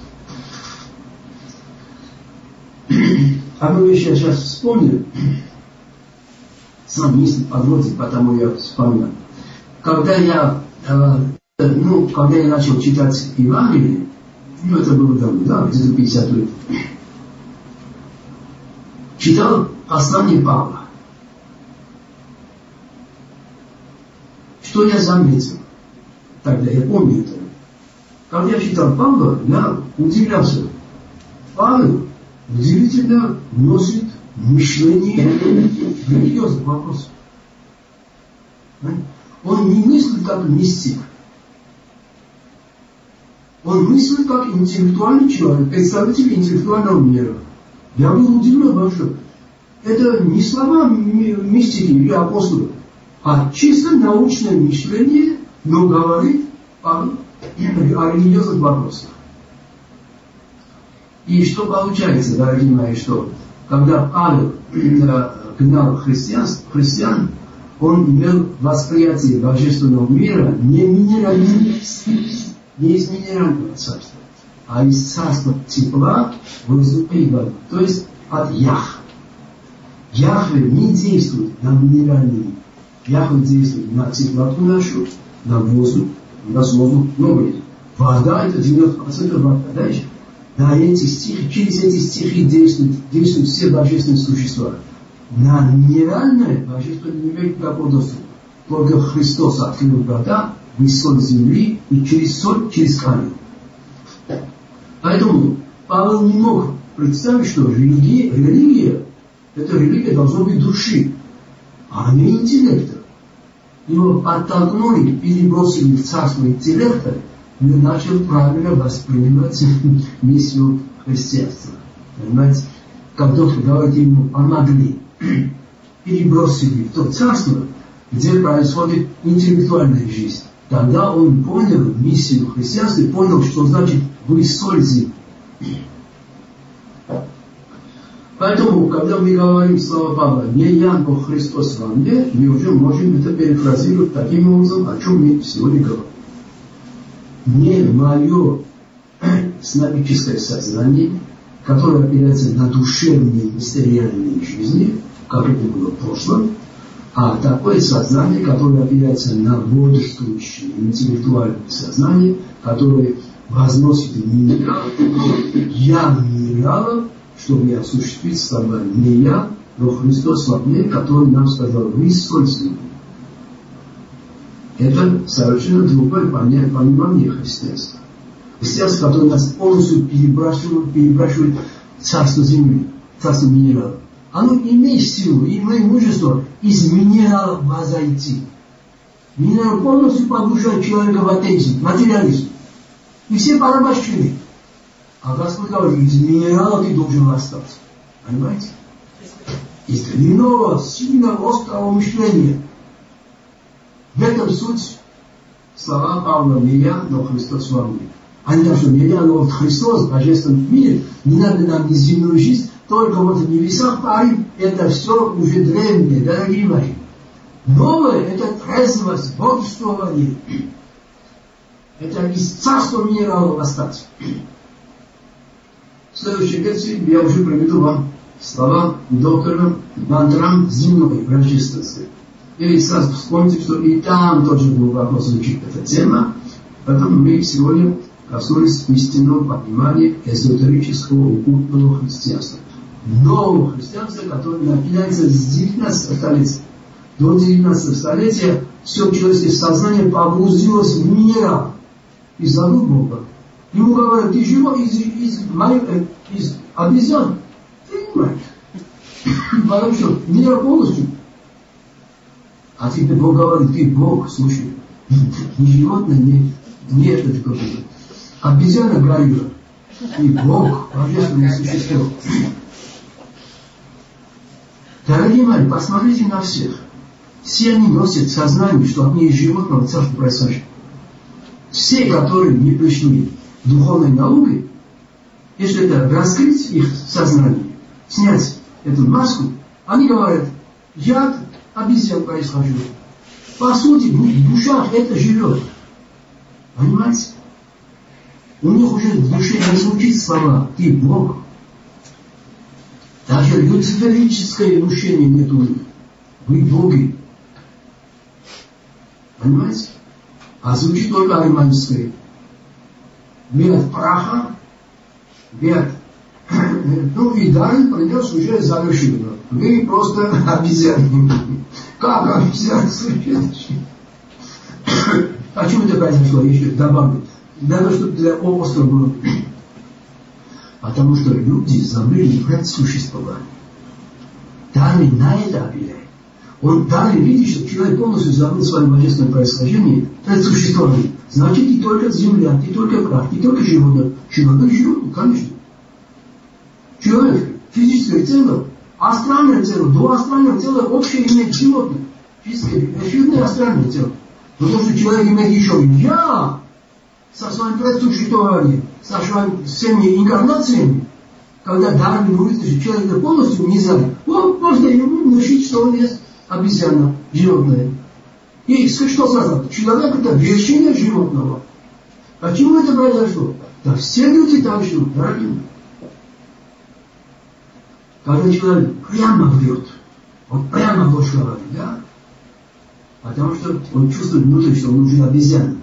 S3: Одну вещь я сейчас вспомнил. Сам мысль подводит, потому я вспоминаю. Когда я, э, ну, когда я начал читать Евангелие, ну, это было давно, да, где-то пятьдесят лет, читал послание Павла. Что я заметил? Тогда я помню это. Когда я читал Павла, я удивлялся. Павел удивительно носит мышление религиозных вопросов. Он не мыслит как мистик. Он мыслит как интеллектуальный человек, представитель интеллектуального мира. Я был удивлен, что это не слова мистики или апостолов, а чисто научное мышление, но говорит о, о религиозных вопросах. И что получается, дорогие мои, что когда Павел гнал христиан, он имел восприятие божественного мира не минерального, не из минерального царства, а из царства тепла, воздуха и воды, то есть от Ях. Яхве не действует на минеральный мир. Яхве действует на теплоту нашу, на воздух, у нас воздух много. Вода это девяносто процентов вода. Дальше. На эти стихи, через эти стихи действуют, действуют все божественные существа. На минеральное божество не имеет никакого доступа. Только Христос открыл врата в соль земли и через соль, через камень. Поэтому Павел не мог представить, что религия, религия эта религия должна быть души, а не интеллекта. Его оттолкнули, перебросили в царство интеллекта, и он начал правильно воспринимать миссию христианства. Понимаете? Как доктор говорит, ему помогли, перебросили в то царство, где происходит интеллектуальная жизнь. Тогда он понял миссию христианства и понял, что значит быть соль земли. Поэтому, когда мы говорим слова Павла, не я, но Христос во мне, мы уже можем это перефразировать таким образом, о чем мы сегодня говорим. Не мое сновидческое сознание, которое опирается на душевные мистериальные жизни, как это было в прошлом, а такое сознание, которое опирается на бодрствующее интеллектуальное сознание, которое возносит минерал, я минералов, чтобы осуществить слова не я, но Христос во мне, который нам сказал, вы соль земли. Это совершенно другое понимание христианства. Христианство, которое нас полностью перебрасывает, перебрасывает царство земли, царство минералов. оно имеет силу, имеет мужество из минерала возойти. Минерал полностью погружает человека в атеизм, материализм. И все порабощены. А Господь говорит, из минерала ты должен остаться. Понимаете? Из длинного, сильного, острого мышления. В этом суть слова Павла: не я, но Христос во мне. А не так, что не я, но вот Христос в божественном мире, не надо нам ни земную жизнь, только вот в небесах парим, это все уже древнее, дорогие мои. Новое – это трезвость, бодрствование. Это из царства минералов остаться. В следующей лекции я уже приведу вам слова доктора Мантрам земной, рождественской. И сразу вспомните, что и там тоже был вопрос звучит эта тема. Поэтому мы сегодня коснулись истинного понимания эзотерического оккультного христианства. Нового христианства, которое начинается с девятнадцатого столетия. До девятнадцатого столетия все человеческое сознание погрузилось в минерал. И зовут Бога. Ему говорят, ты живой из, из, из, из обезьян. Ты не понимаешь. Потому что минерал полностью. А теперь Бог говорит, ты Бог, слушай. Не животное, не, не это такое. Обезьяна горила. И Бог, божественное существо. Дорогие мои, посмотрите на всех. Все они носят сознание, что от них животного царства происходит. Все, которые не пришли духовной наукой, если это раскрыть их сознание, снять эту маску, они говорят, я от обезьян происхожу. По сути, в душах это живет. Понимаете? У них уже в душе не звучит слова «ты Бог». Даже люциферическое внушение нет у них. Вы боги. Понимаете? А звучит только ариманское. Вы от праха, вы от... Ну и Дарвин принес уже завершенно. Вы просто обезьяны. Как обезьяны существующие? Почему это произошло? Еще добавлю. Даже чтобы для острова было. Потому что люди забыли предсуществование. Дарвин на это объявляет. Он Дарвин видит, что человек полностью забыл свое божественное происхождение, предсуществование. Значит, не только земля, не только прах, не только животное. Человек животное, конечно. Человек, физическое тело, астральное тело, до астрального тела общее имеет животное. Физическое, животное астральное тело. Потому что человек имеет еще я со своим предсуществованием, со своими всеми инкарнациями. Когда Дарвин увидит, что человек полностью не знает, он просто ему внушит, что он есть обезьяна, животное. И что сказал? Человек это вершина животного. Почему это произошло? Да все люди так живут, дорогие. Когда человек прямо врет, он прямо ложь говорит, да? Потому что он чувствует внутри, что он уже обезьяна.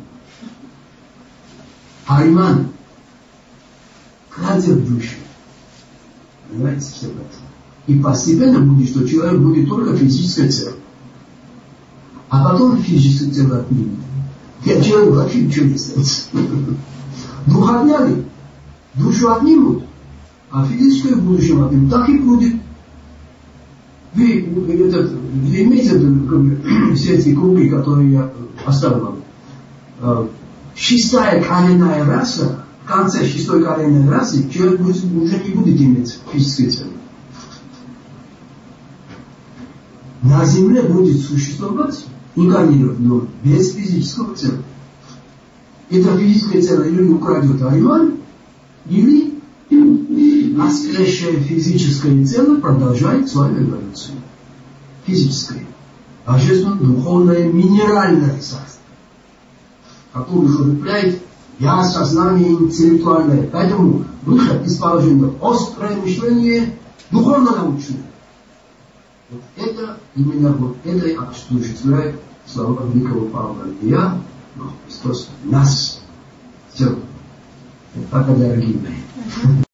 S3: Ариман кладет душу. Понимаете, что это? И постепенно будет, что человек будет только физическое тело. А потом физическое тело отнимет. Я человек вообще ничего не станет. Дух отняли, душу отнимут, а физическое в будущем отнимут. Так и будет. Вы, это, вы имеете все эти круги, которые я оставил вам. Шестая коренная раса, в конце шестой коренной расы человек будет, уже не будет иметь физическое тело. На земле будет существовать, инкарнировать, но без физического тела. Это физическое тело или украдет Ариман, или воскресшее физическое тело продолжает свою эволюцию. Физическое. Божественное, духовное, минеральное царство, которое укрепляет я сознание интеллектуальное. Поэтому выход из положения острое мышление духовно-научное. Вот это именно вот это и осуществляет слова великого Павла. Я, но Христос нас. Все. Пока, дорогие мои.